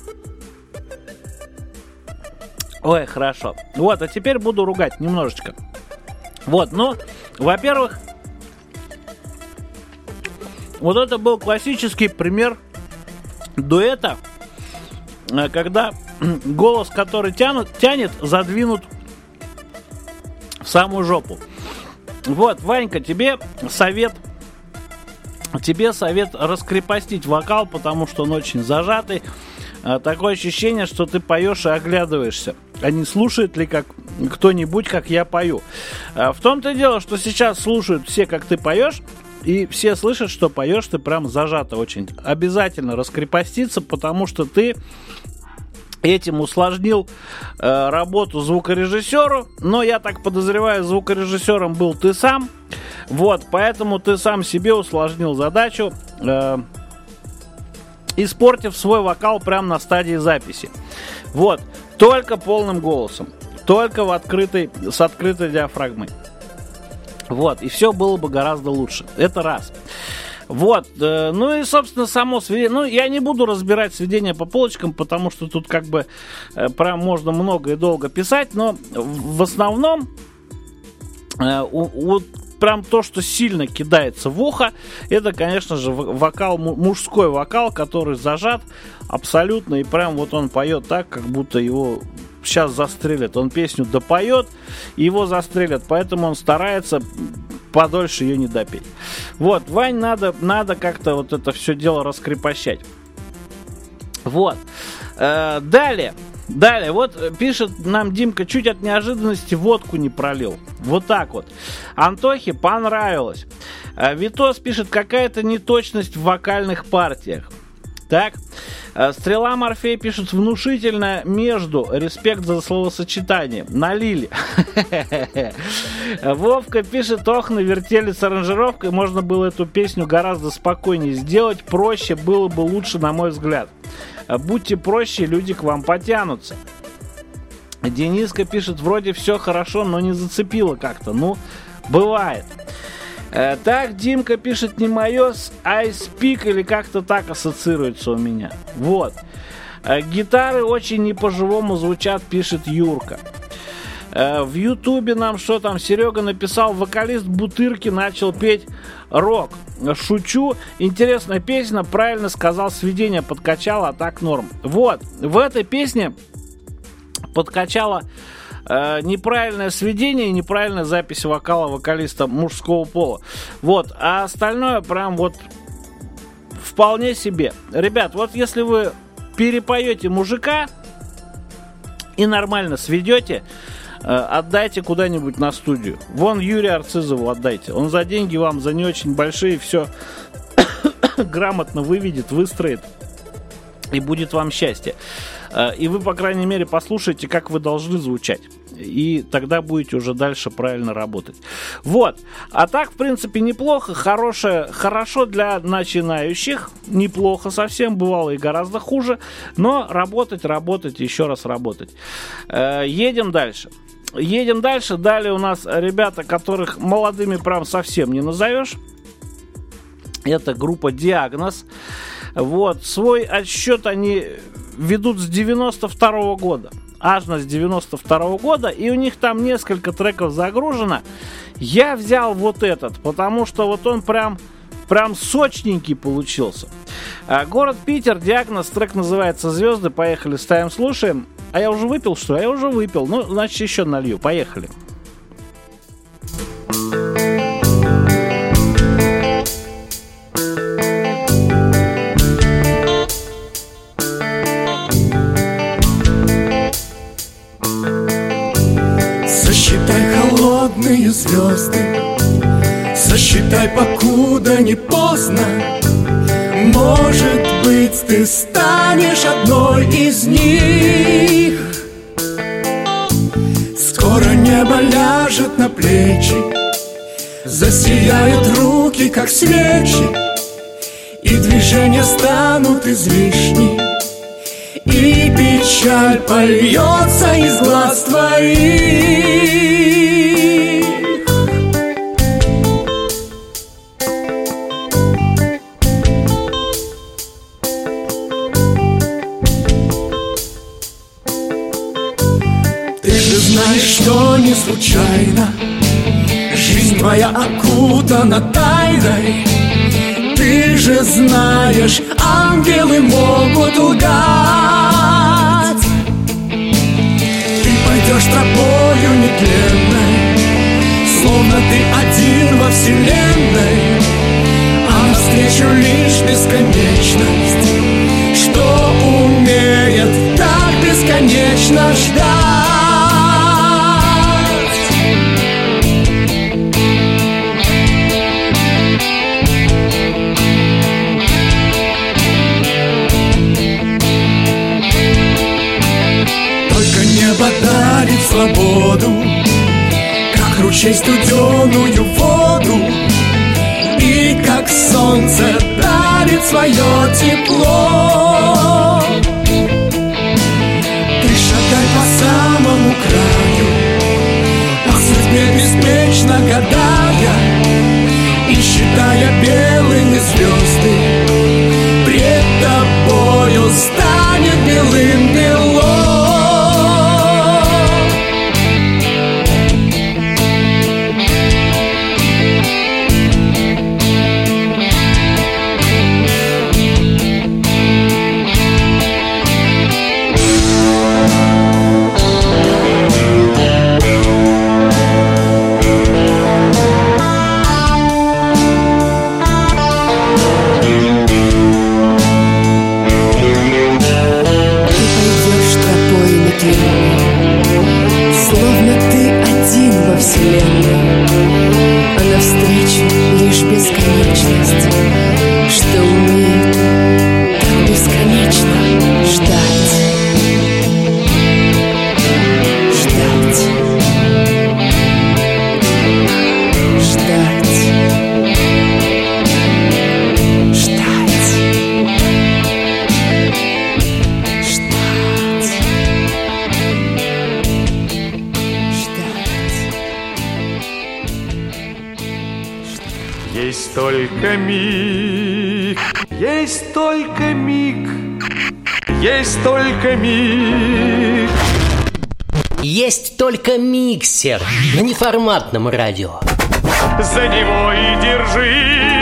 C: Ой, хорошо. Вот, а теперь буду ругать немножечко. Вот, ну, во-первых, вот это был классический пример дуэта, когда голос, который тянет, задвинут в самую жопу. Вот, Ванька, тебе совет раскрепостить вокал, потому что он очень зажатый. Такое ощущение, что ты поешь и оглядываешься, а не слушает ли как кто-нибудь, как я пою. В том-то и дело, что сейчас слушают все, как ты поешь, и все слышат, что поешь ты прям зажато очень. Обязательно раскрепоститься, потому что ты этим усложнил работу звукорежиссеру. Но я так подозреваю, звукорежиссером был ты сам. Вот, поэтому ты сам себе усложнил задачу, испортив свой вокал прямо на стадии записи. Вот, только полным голосом, только с открытой диафрагмой. Вот, и все было бы гораздо лучше. Это раз. Вот, ну и, собственно, само сведение. Ну, я не буду разбирать сведения по полочкам, потому что тут как бы прям можно много и долго писать, но в основном прям то, что сильно кидается в ухо, это, конечно же, вокал, мужской вокал, который зажат абсолютно, и прям вот он поет так, как будто его сейчас застрелят. Он песню допоет, и его застрелят, поэтому он старается подольше ее не допеть. Вот, Вань, надо как-то вот это все дело раскрепощать. Вот. Далее, вот пишет нам Димка, чуть от неожиданности водку не пролил. Вот так вот. Антохе понравилось. Витос пишет, какая-то неточность в вокальных партиях. Так. Стрела Морфей пишет, внушительно между. Респект за словосочетание. Налили. Вовка пишет, ох, навертели с аранжировкой. Можно было эту песню гораздо спокойнее сделать. Проще было бы лучше, на мой взгляд. Будьте проще, люди к вам потянутся. Дениска пишет, вроде все хорошо, но не зацепило как-то. Ну, бывает. Так, Димка пишет, не мое с Ice Peak или как-то так ассоциируется у меня. Вот. Гитары очень не по-живому звучат, пишет Юрка. В Ютубе нам что там, Серега написал, вокалист Бутырки начал петь рок. Шучу, интересная песня, правильно сказал, сведение подкачало, а так норм. Вот, в этой песне подкачало неправильное сведение и неправильная запись вокала вокалиста мужского пола. Вот, а остальное прям вот вполне себе. Ребят, вот если вы перепоете мужика и нормально сведете, отдайте куда-нибудь на студию. Вон Юрию Арцизову отдайте. Он за деньги вам, за не очень большие, все грамотно выведет, выстроит. И будет вам счастье. И вы, по крайней мере, послушайте, как вы должны звучать. И тогда будете уже дальше правильно работать. Вот. А так, в принципе, неплохо. Хорошо для начинающих. Неплохо совсем. Бывало и гораздо хуже. Но работать, еще раз работать. Едем дальше. Далее у нас ребята, которых молодыми прям совсем не назовешь. Это группа «Диагноз». Вот. Свой отсчет они ведут с 92-го года. Аж с 92-го года. И у них там несколько треков загружено. Я взял вот этот, потому что вот он прям сочненький получился. Город Питер, «Диагноз», трек называется «Звезды». Поехали, ставим, слушаем. А я уже выпил, что ли? Я уже выпил. Ну, значит, еще налью. Поехали.
D: Сосчитай холодные звезды, сосчитай, покуда не поздно. Может быть, ты станешь одной из них. Скоро небо ляжет на плечи, засияют руки, как свечи, и движения станут излишни, и печаль польется из глаз твоих. Знаешь, что не случайно жизнь твоя окутана тайной. Ты же знаешь, ангелы могут лгать. Ты пойдешь тропою нетленной, словно ты один во вселенной, а навстречу лишь бесконечность, что умеет так бесконечно ждать. Подарит свободу, как ручей студеную воду, и как солнце дарит свое тепло. Ты шагай по самому краю, по судьбе беспечно гадая, и считая белые звезды, пред тобою станет белым бело.
A: Есть только миг, есть только миг, есть только миг.
B: Есть только миксер на неформатном радио.
A: За него и держись.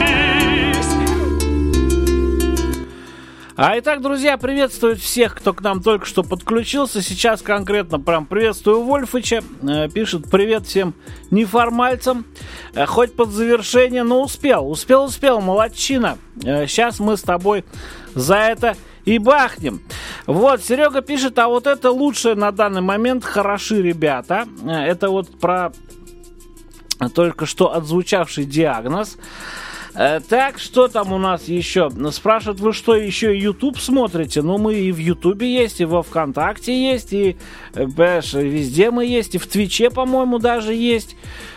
C: Итак, друзья, приветствую всех, кто к нам только что подключился. Сейчас конкретно прям приветствую Вольфыча. Пишет: привет всем неформальцам. Хоть под завершение, но успел, молодчина. Сейчас мы с тобой за это и бахнем. Вот, Серега пишет: а вот это лучшее на данный момент, хороши ребята. Это вот про только что отзвучавший диагноз. Так, что там у нас еще? Спрашивают, вы что, еще и YouTube смотрите? Ну, мы и в YouTube есть, и во ВКонтакте есть, и, понимаешь, везде мы есть, и в Твиче, по-моему, даже есть.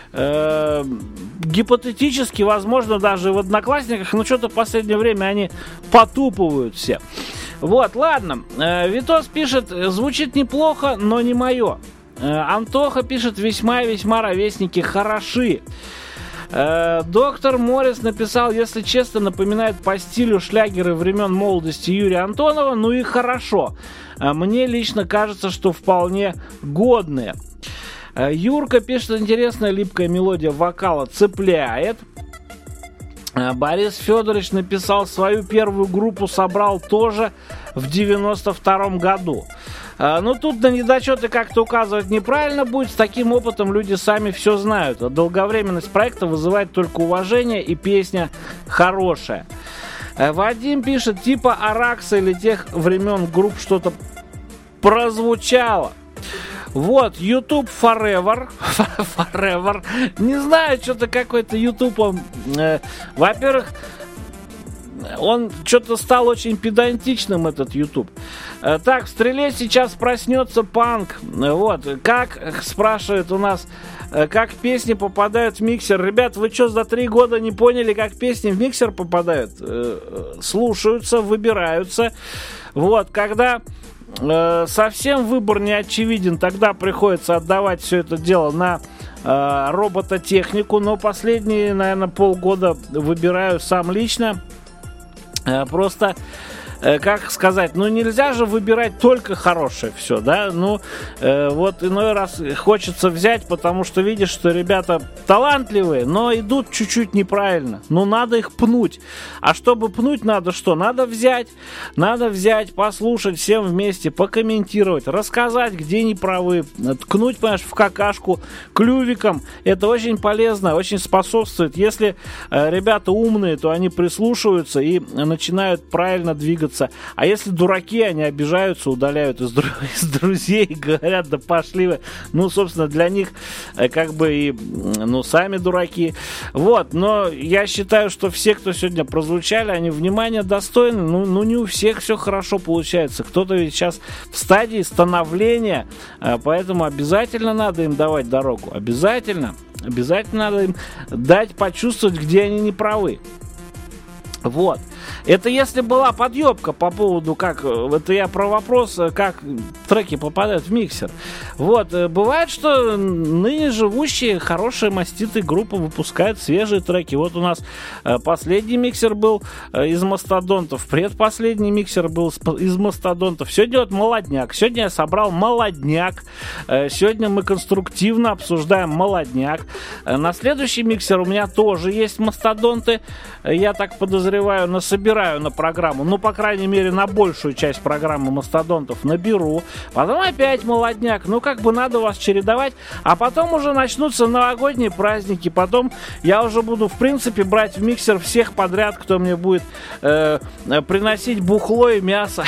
C: Гипотетически, возможно, даже в Одноклассниках, но что-то в последнее время они потупывают все. Вот, ладно. Витос пишет: звучит неплохо, но не мое. Антоха пишет: весьма-весьма ровесники хороши. Доктор Моррис написал: если честно, напоминает по стилю шлягеры времен молодости Юрия Антонова. Ну и хорошо. Мне лично кажется, что вполне годные. Юрка пишет: интересная липкая мелодия вокала цепляет. Борис Федорович написал: свою первую группу собрал тоже в 92-м году. Ну, тут на недочеты как-то указывать неправильно будет. С таким опытом люди сами все знают. А долговременность проекта вызывает только уважение, и песня хорошая. Вадим пишет: типа Аракса или тех времен групп что-то прозвучало. Вот, YouTube Forever. Не знаю, что-то какой-то YouTube, он, во-первых, он что-то стал очень педантичным, этот YouTube. Так, в Стреле сейчас проснется панк. Вот, как, спрашивает у нас, как песни попадают в миксер. Ребят, вы что, за 3 года не поняли, как песни в миксер попадают? Слушаются, выбираются. Вот, когда совсем выбор не очевиден, тогда приходится отдавать все это дело на робототехнику. Но последние, наверное, полгода выбираю сам лично. Просто, как сказать, ну нельзя же выбирать только хорошее все, да, ну вот иной раз хочется взять, потому что видишь, что ребята талантливые, но идут чуть-чуть неправильно, ну надо их пнуть, а чтобы пнуть надо что? Надо взять, послушать всем вместе, покомментировать, рассказать, где неправы, ткнуть, понимаешь, в какашку клювиком, это очень полезно, очень способствует, если ребята умные, то они прислушиваются и начинают правильно двигаться. А если дураки, они обижаются, удаляют из друзей, говорят: да пошли вы. Ну, собственно, для них как бы и, ну, сами дураки. Вот, но я считаю, что все, кто сегодня прозвучали, они внимания достойны. Ну, не у всех все хорошо получается. Кто-то ведь сейчас в стадии становления, поэтому обязательно надо им давать дорогу. Обязательно надо им дать почувствовать, где они не правы. Вот. Это если была подъебка по поводу, как... Это я про вопрос, как треки попадают в миксер. Вот. Бывает, что ныне живущие, хорошие, маститые группы выпускают свежие треки. Вот у нас последний миксер был из Мастодонтов, предпоследний миксер был из Мастодонтов. Сегодня вот молодняк. Сегодня я собрал молодняк. Сегодня мы конструктивно обсуждаем молодняк. На следующий миксер у меня тоже есть Мастодонты. Я так подозреваю, насобираю на программу, ну, по крайней мере, на большую часть программы Мастодонтов наберу. Потом опять молодняк. Ну, как бы надо вас чередовать. А потом уже начнутся новогодние праздники. Потом я уже буду, в принципе, брать в миксер всех подряд, кто мне будет приносить бухло и мясо.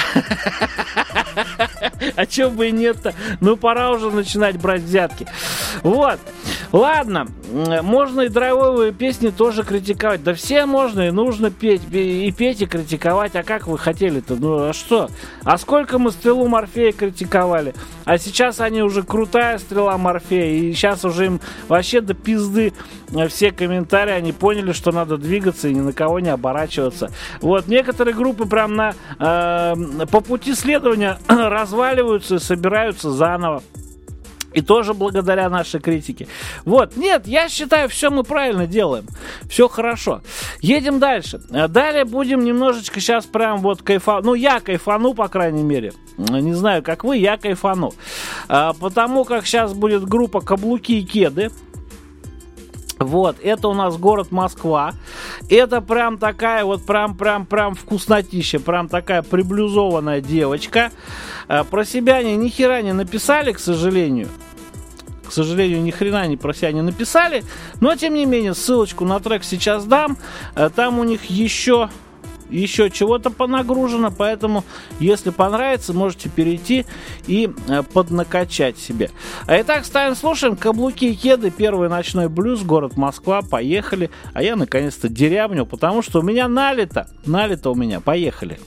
C: А чё бы и нет-то? Ну, пора уже начинать брать взятки. Вот. Ладно. Можно и драйвовые песни тоже критиковать. Да все можно и нужно петь. И петь, и критиковать. А как вы хотели-то? Ну, а что? А сколько мы Стрелу Морфея критиковали? А сейчас они уже крутая Стрела Морфея. И сейчас уже им вообще до пизды все комментарии. Они поняли, что надо двигаться и ни на кого не оборачиваться. Вот. Некоторые группы прям по пути следования разваливаются и собираются заново. И тоже благодаря нашей критике. Вот, нет, я считаю, все мы правильно делаем. Все хорошо. Едем дальше. Далее будем немножечко сейчас прям вот кайфануть. Ну, я кайфану, по крайней мере. Не знаю, как вы, я кайфану. Потому как сейчас будет группа «Каблуки и кеды». Вот, это у нас город Москва. Это прям такая вот, прям вкуснотища. Прям такая приблюзованная девочка. Про себя они ни хера не написали, к сожалению. К сожалению, ни хрена не про себя не написали. Но, тем не менее, ссылочку на трек сейчас дам. Там у них еще чего-то понагружено. Поэтому, если понравится, можете перейти и поднакачать себе. Итак, ставим, слушаем. «Каблуки и кеды», первый ночной блюз, город Москва. Поехали. А я, наконец-то, дерябню, потому что у меня налито. Налито у меня. Поехали.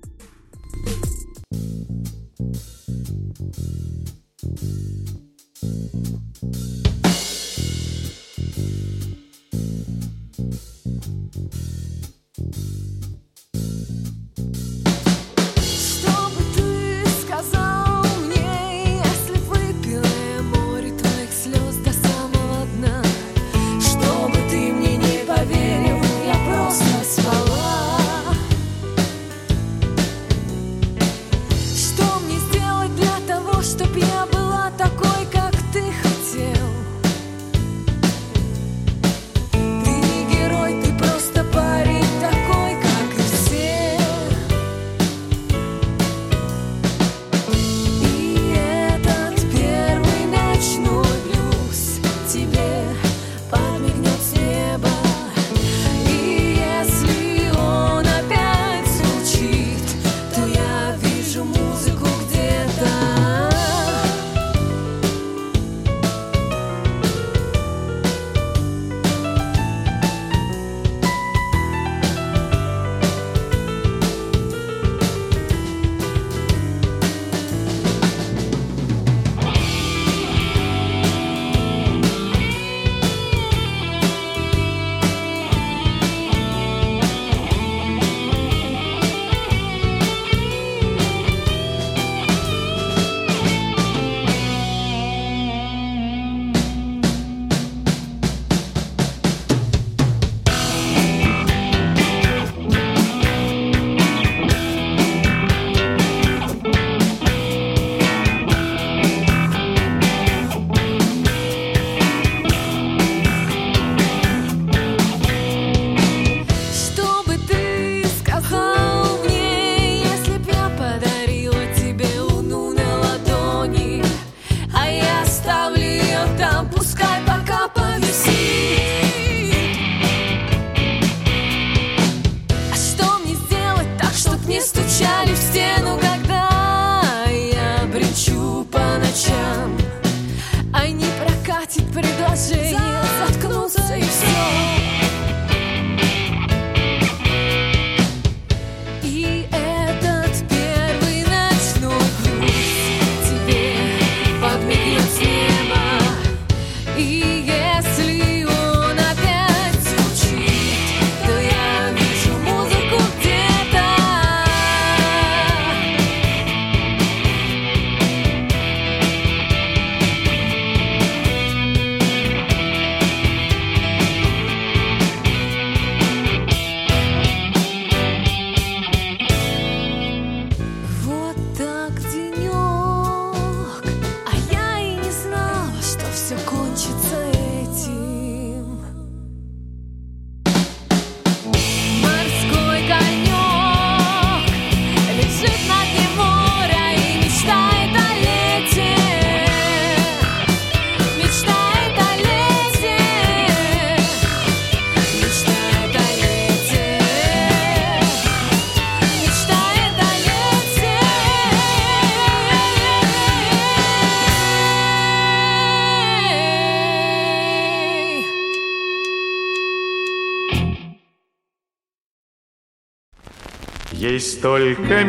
A: Есть только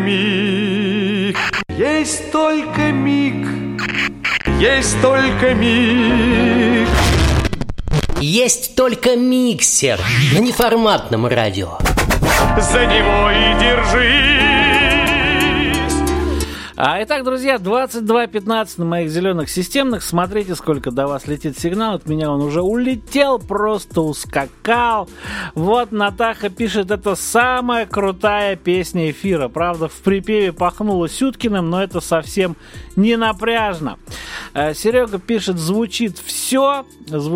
A: миг, есть только миг, есть только миг.
B: Есть только миксер на неформатном радио.
A: За него и держись.
C: Итак, друзья, 22:15 на моих зеленых системных. Смотрите, сколько до вас летит сигнал. От меня он уже улетел, просто ускакал. Вот Натаха пишет, это самая крутая песня эфира. Правда, в припеве пахнуло Сюткиным, но это совсем не напряжно. Серега пишет, звучит все.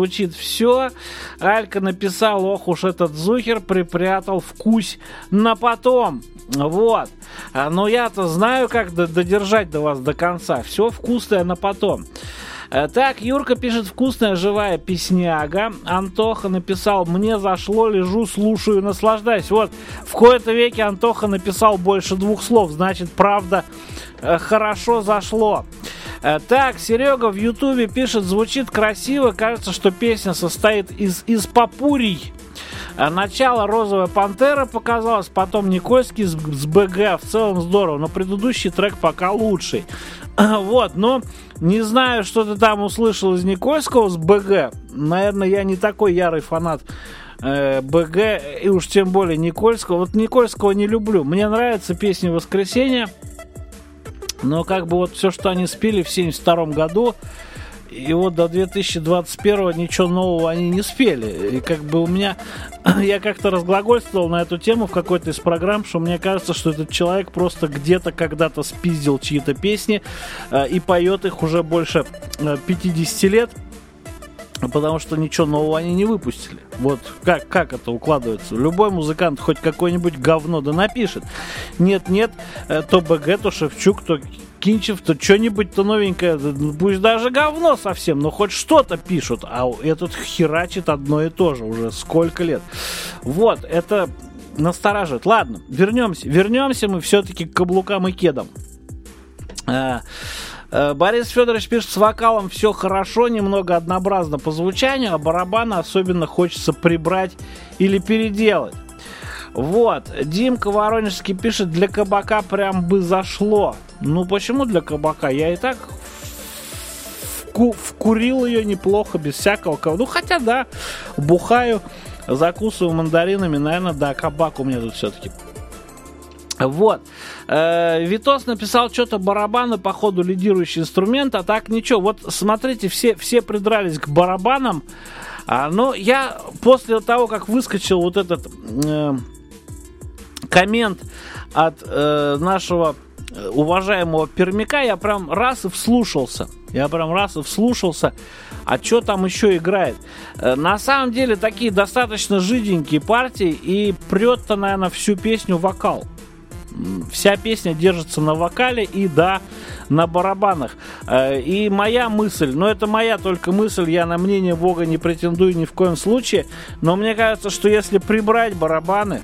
C: Алька написал, ох уж этот Зухер припрятал вкусь на потом. Вот. Но я-то знаю, как додержать до вас до конца. Все вкусное на потом. Так, Юрка пишет, вкусная живая песняга. Антоха написал, мне зашло, лежу, слушаю, наслаждаюсь. Вот, в кои-то веке Антоха написал больше 2 слов. Значит, правда, хорошо зашло. Так, Серега в Ютубе пишет, звучит красиво. Кажется, что песня состоит из попурий. Начало «Розовая пантера» показалось, потом Никольский с БГ. В целом здорово, но предыдущий трек пока лучший. Вот, но не знаю, что ты там услышал из Никольского с БГ. Наверное, я не такой ярый фанат БГ, и уж тем более Никольского. Вот Никольского не люблю. Мне нравятся песни «Воскресенья», но как бы вот все, что они спели в 1972 году, и вот до 2021 ничего нового они не спели. И как бы у меня... Я как-то разглагольствовал на эту тему в какой-то из программ, что мне кажется, что этот человек просто где-то когда-то спиздил чьи-то песни и поет их уже больше 50 лет, потому что ничего нового они не выпустили. Вот как это укладывается? Любой музыкант хоть какое-нибудь говно да напишет. Нет, то БГ, то Шевчук, то Кинчев, то что-нибудь-то новенькое, пусть даже говно совсем, но хоть что-то пишут, а этот херачит одно и то же уже сколько лет. Вот, это настораживает. Ладно, вернемся мы все-таки к каблукам и кедам. Борис Федорович пишет, с вокалом все хорошо, немного однообразно по звучанию, а барабаны особенно хочется прибрать или переделать. Вот, Димка Воронежский пишет, для кабака прям бы зашло. Ну, почему для кабака? Я и так вкурил ее неплохо, без всякого... Ну, хотя, да, бухаю, закусываю мандаринами, наверное, да, кабак у меня тут все-таки. Вот. Витос написал что-то барабаны, походу, лидирующий инструмент, а так ничего. Вот, смотрите, все придрались к барабанам. Но я после того, как выскочил вот этот коммент от нашего уважаемого Пермяка, я прям раз и вслушался. А что там еще играет? На самом деле, такие достаточно жиденькие партии, и прет-то, наверное, всю песню вокал. Вся песня держится на вокале и, да, на барабанах. И моя мысль, но это моя только мысль, я на мнение Бога не претендую ни в коем случае, но мне кажется, что если прибрать барабаны,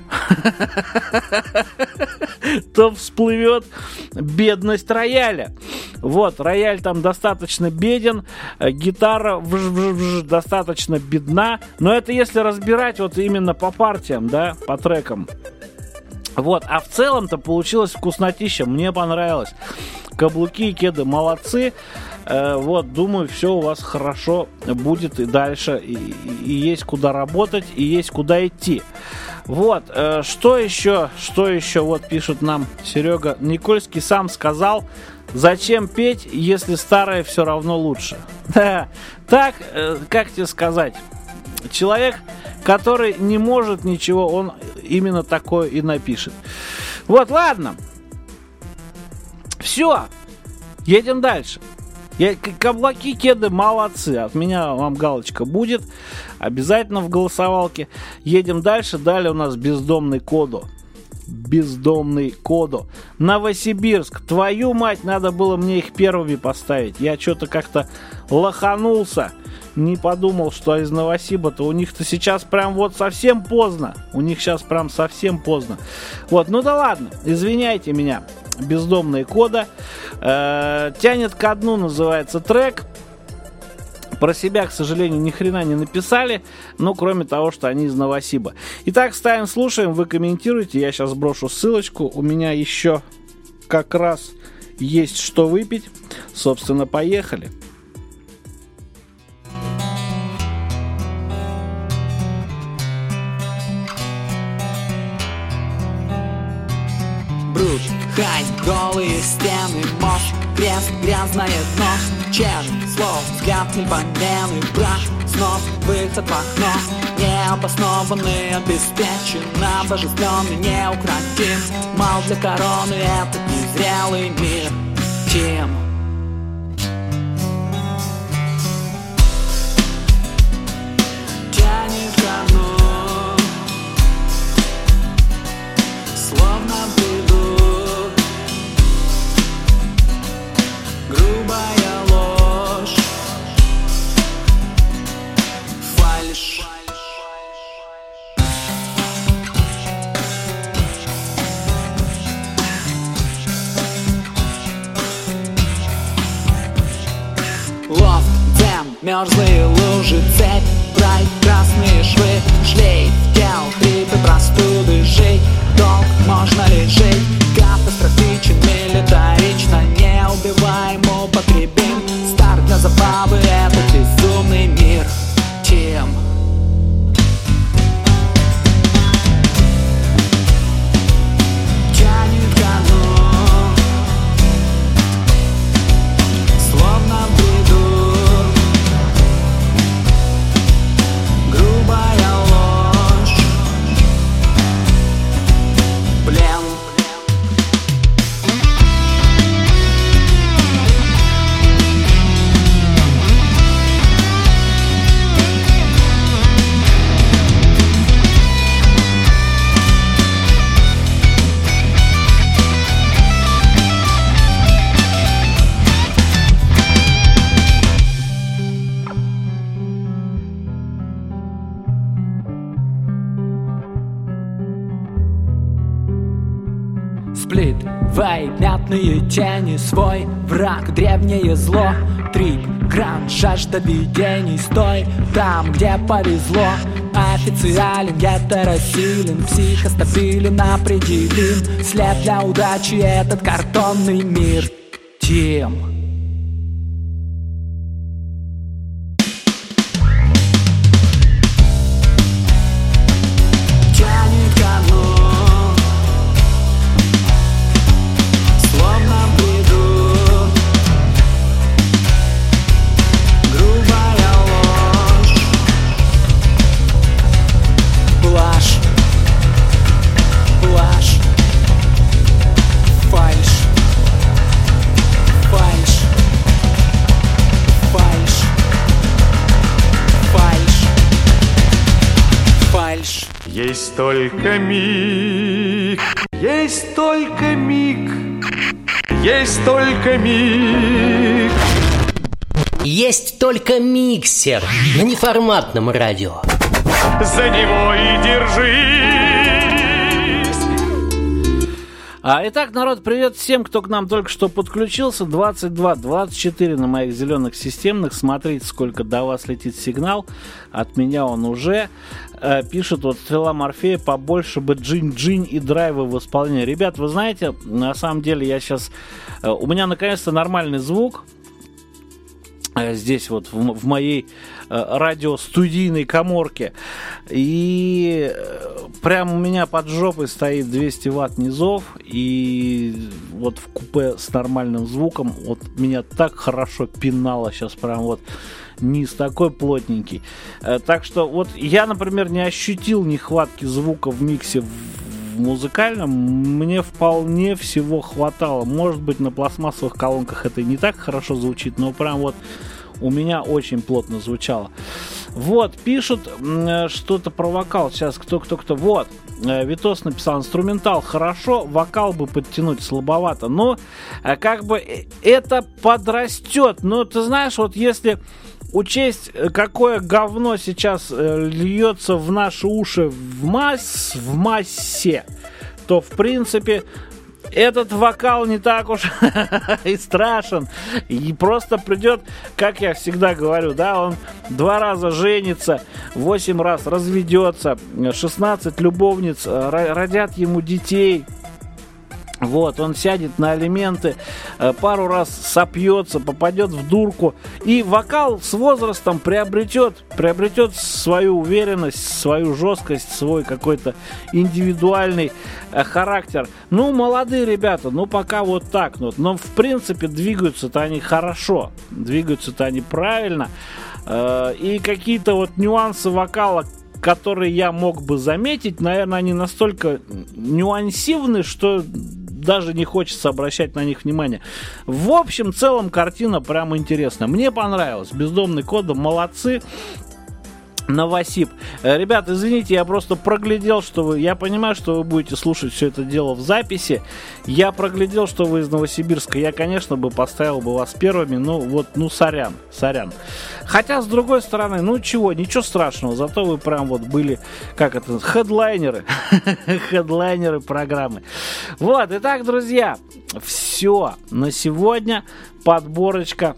C: то всплывет бедность рояля. Вот, рояль там достаточно беден, гитара достаточно бедна, но это если разбирать вот именно по партиям, да, по трекам. Вот, а в целом-то получилось вкуснотища, мне понравилось. Каблуки и кеды молодцы. Вот, думаю, все у вас хорошо будет и дальше. И есть куда работать, и есть куда идти. Вот, что еще, вот пишет нам Серега. Никольский сам сказал, зачем петь, если старое все равно лучше. Так, как тебе сказать? Человек, который не может ничего, он именно такое и напишет. Вот, ладно. Все. Едем дальше. Каблуки, кеды молодцы. От меня вам галочка будет. Обязательно в голосовалке. Едем дальше. Далее у нас бездомный Кодо. Новосибирск. Твою мать, надо было мне их первыми поставить. Я что-то как-то лоханулся. Не подумал, что из Новосиба-то у них-то сейчас прям вот совсем поздно. Вот, ну да ладно, извиняйте меня. Бездомные Кодо. Тянет ко дну называется трек. Про себя, к сожалению, ни хрена не написали, ну, кроме того, что они из Новосиба. Итак, ставим, слушаем, вы комментируете. Я сейчас брошу ссылочку. У меня еще как раз есть что выпить. Собственно, поехали.
F: Ткань, голые стены, мост знает нос, честных слов, взгляд непонятный, брак снов, выход в окно, необоснованный, обеспечен, обожествленный, неукротим. Мал для короны этот незрелый мир. Тем тянет ко дну, словно в бреду, грубая ложь, фальшь. Лофт, дзен, мерзлые лужи, цепь, прайд, красные швы, шлейф, тел, хрипы, простуды, жить, долг, можно ли жить? Катастрофичен, милитарично, неубиваем, употребим. Старт для забавы, этот безумный мир. Тем тянет ко дну, словно в бреду, грубая ложь, плен. Сплит, вейп, мятные тени, свой враг, древнее зло. Трип, гран, жажда видений, стой там, где повезло. Официален, гетеросилен, психостабилен, определим. След для удачи этот картонный мир. Тем тянет ко дну, словно в бреду, грубая ложь, блажь, блажь, фальшь, фальшь, фальшь, фальшь, фальшь.
A: Есть только миг, есть только миг, есть только миг.
B: Есть только миксер на неформатном радио.
A: За него и держись.
C: Итак, народ, привет всем, кто к нам только что подключился. 22-24 на моих зеленых системных. Смотрите, сколько до вас летит сигнал. От меня он уже пишет, вот Стрела Морфея, побольше бы джинь-джинь и драйвы в исполнении. Ребят, вы знаете, на самом деле я сейчас... У меня наконец-то нормальный звук. Здесь вот в моей радиостудийной каморке. И прямо у меня под жопой стоит 200 ватт низов. И вот в купе с нормальным звуком вот меня так хорошо пинало сейчас прям вот низ такой плотненький. Так что вот я, например, не ощутил нехватки звука в миксе в музыкальном. Мне вполне всего хватало. Может быть, на пластмассовых колонках это не так хорошо звучит, но прям вот у меня очень плотно звучало. Вот, пишут что-то про вокал. Сейчас кто. Вот, Витос написал, инструментал хорошо, вокал бы подтянуть слабовато. Но как бы это подрастет. Но ты знаешь, вот если учесть, какое говно сейчас льется в наши уши в массе, то в принципе этот вокал не так уж и страшен. И просто придет, как я всегда говорю, да, он 2 раза женится, 8 раз разведется, 16 любовниц родят ему детей. Вот, он сядет на элементы, пару раз сопьется, попадет в дурку. И вокал с возрастом приобретет свою уверенность, свою жесткость, свой какой-то индивидуальный характер. Ну, молодые ребята, ну, пока вот так. Но, в принципе, двигаются-то они хорошо, двигаются-то они правильно. И какие-то вот нюансы вокала, которые я мог бы заметить, наверное, они настолько нюансивны, что даже не хочется обращать на них внимание. В общем, целом картина прям интересная. Мне понравилось. Бездомный Кода, молодцы. Новосиб. Ребята, извините, я просто проглядел, что вы... Я понимаю, что вы будете слушать все это дело в записи. Я проглядел, что вы из Новосибирска. Я, конечно, бы поставил бы вас первыми. Сорян. Хотя, с другой стороны, ничего страшного. Зато вы прям вот были, хедлайнеры. Хедлайнеры программы. Вот, итак, друзья, все. На сегодня подборочка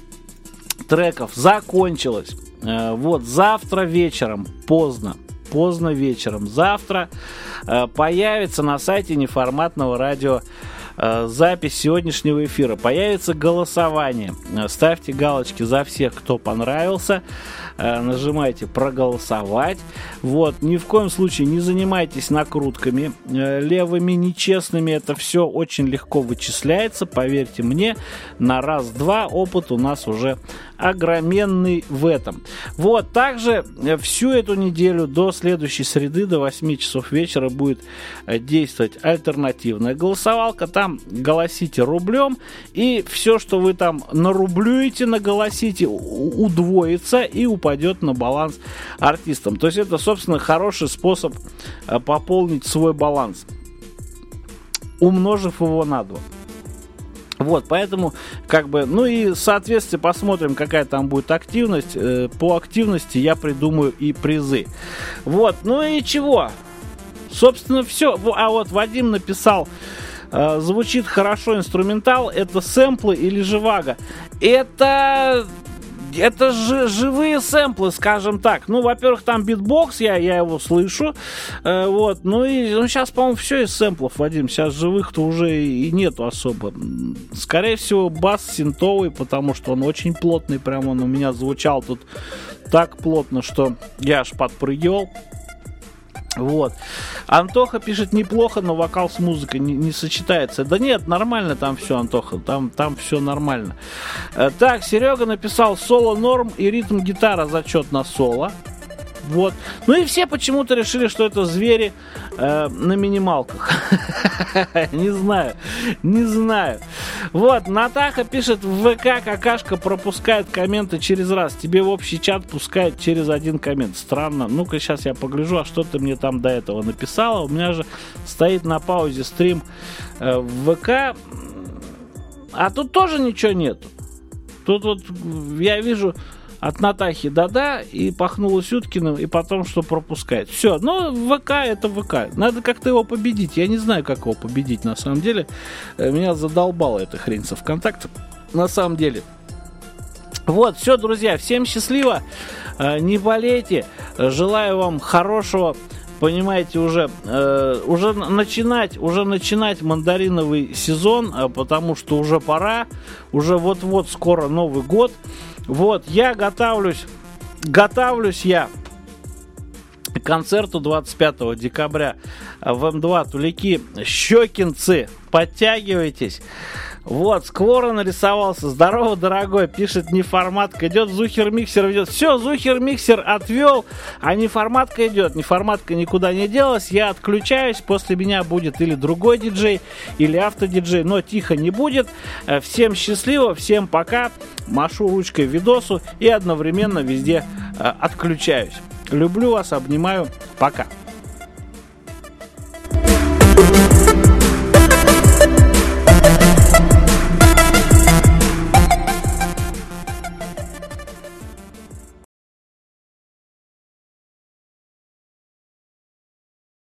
C: треков закончилась. Вот, завтра вечером, поздно вечером, завтра появится на сайте неформатного радио запись сегодняшнего эфира. Появится голосование. Ставьте галочки за всех, кто понравился. Нажимайте «Проголосовать». Вот. Ни в коем случае не занимайтесь накрутками левыми, нечестными. Это все очень легко вычисляется. Поверьте мне, на раз-два опыт у нас уже огроменный в этом. Вот. Также всю эту неделю до следующей среды, до 8 часов вечера будет действовать альтернативная голосовалка. Там голосите рублем, и все, что вы там нарублюете, наголосите, удвоится и упадет на баланс артистам. То есть это, собственно, хороший способ пополнить свой баланс, умножив его на 2. Вот, поэтому, и, соответственно, посмотрим, какая там будет активность. По активности я придумаю и призы. Вот, и чего? Собственно, все. А вот Вадим написал: звучит хорошо инструментал, это сэмплы или живаго? Это же живые сэмплы, скажем так. Во-первых, там битбокс, я его слышу. Вот. Сейчас, по-моему, все из сэмплов, Вадим. Сейчас живых-то уже и нету особо. Скорее всего, бас синтовый, потому что он очень плотный. Прям он у меня звучал тут так плотно, что я аж подпрыгивал. Вот. Антоха пишет: неплохо, но вокал с музыкой не сочетается. Да нет, нормально там все, Антоха, там все нормально. Так, Серега написал: соло норм и ритм гитара, зачет на соло. Вот. И все почему-то решили, что это звери на минималках. Не знаю. Вот, Натаха пишет: в ВК какашка пропускает комменты через раз. Тебе в общий чат пускает через один коммент. Странно. Ну-ка, сейчас я погляжу, а что ты мне там до этого написала. У меня же стоит на паузе стрим в ВК. А тут тоже ничего нету. Тут вот я вижу от Натахи да-да, и пахнуло Сюткиным, и потом что пропускает. Все, ВК это ВК. Надо как-то его победить. Я не знаю, как его победить на самом деле. Меня задолбала эта хрень со ВКонтакте. На самом деле. Вот, все, друзья, всем счастливо. Не болейте. Желаю вам хорошего, понимаете, уже начинать мандариновый сезон, потому что уже пора. Уже вот-вот скоро Новый год. Вот, я готовлюсь я к концерту 25 декабря в М2 Тулики. Щекинцы, подтягивайтесь. Вот, Сквора нарисовался. Здорово, дорогой, пишет неформатка. Идет Зухер-миксер, ведет. Все, Зухер-миксер отвел, а неформатка идет. Неформатка никуда не делась. Я отключаюсь. После меня будет или другой диджей, или автодиджей. Но тихо не будет. Всем счастливо, всем пока. Машу ручкой видосу и одновременно везде отключаюсь. Люблю вас, обнимаю. Пока.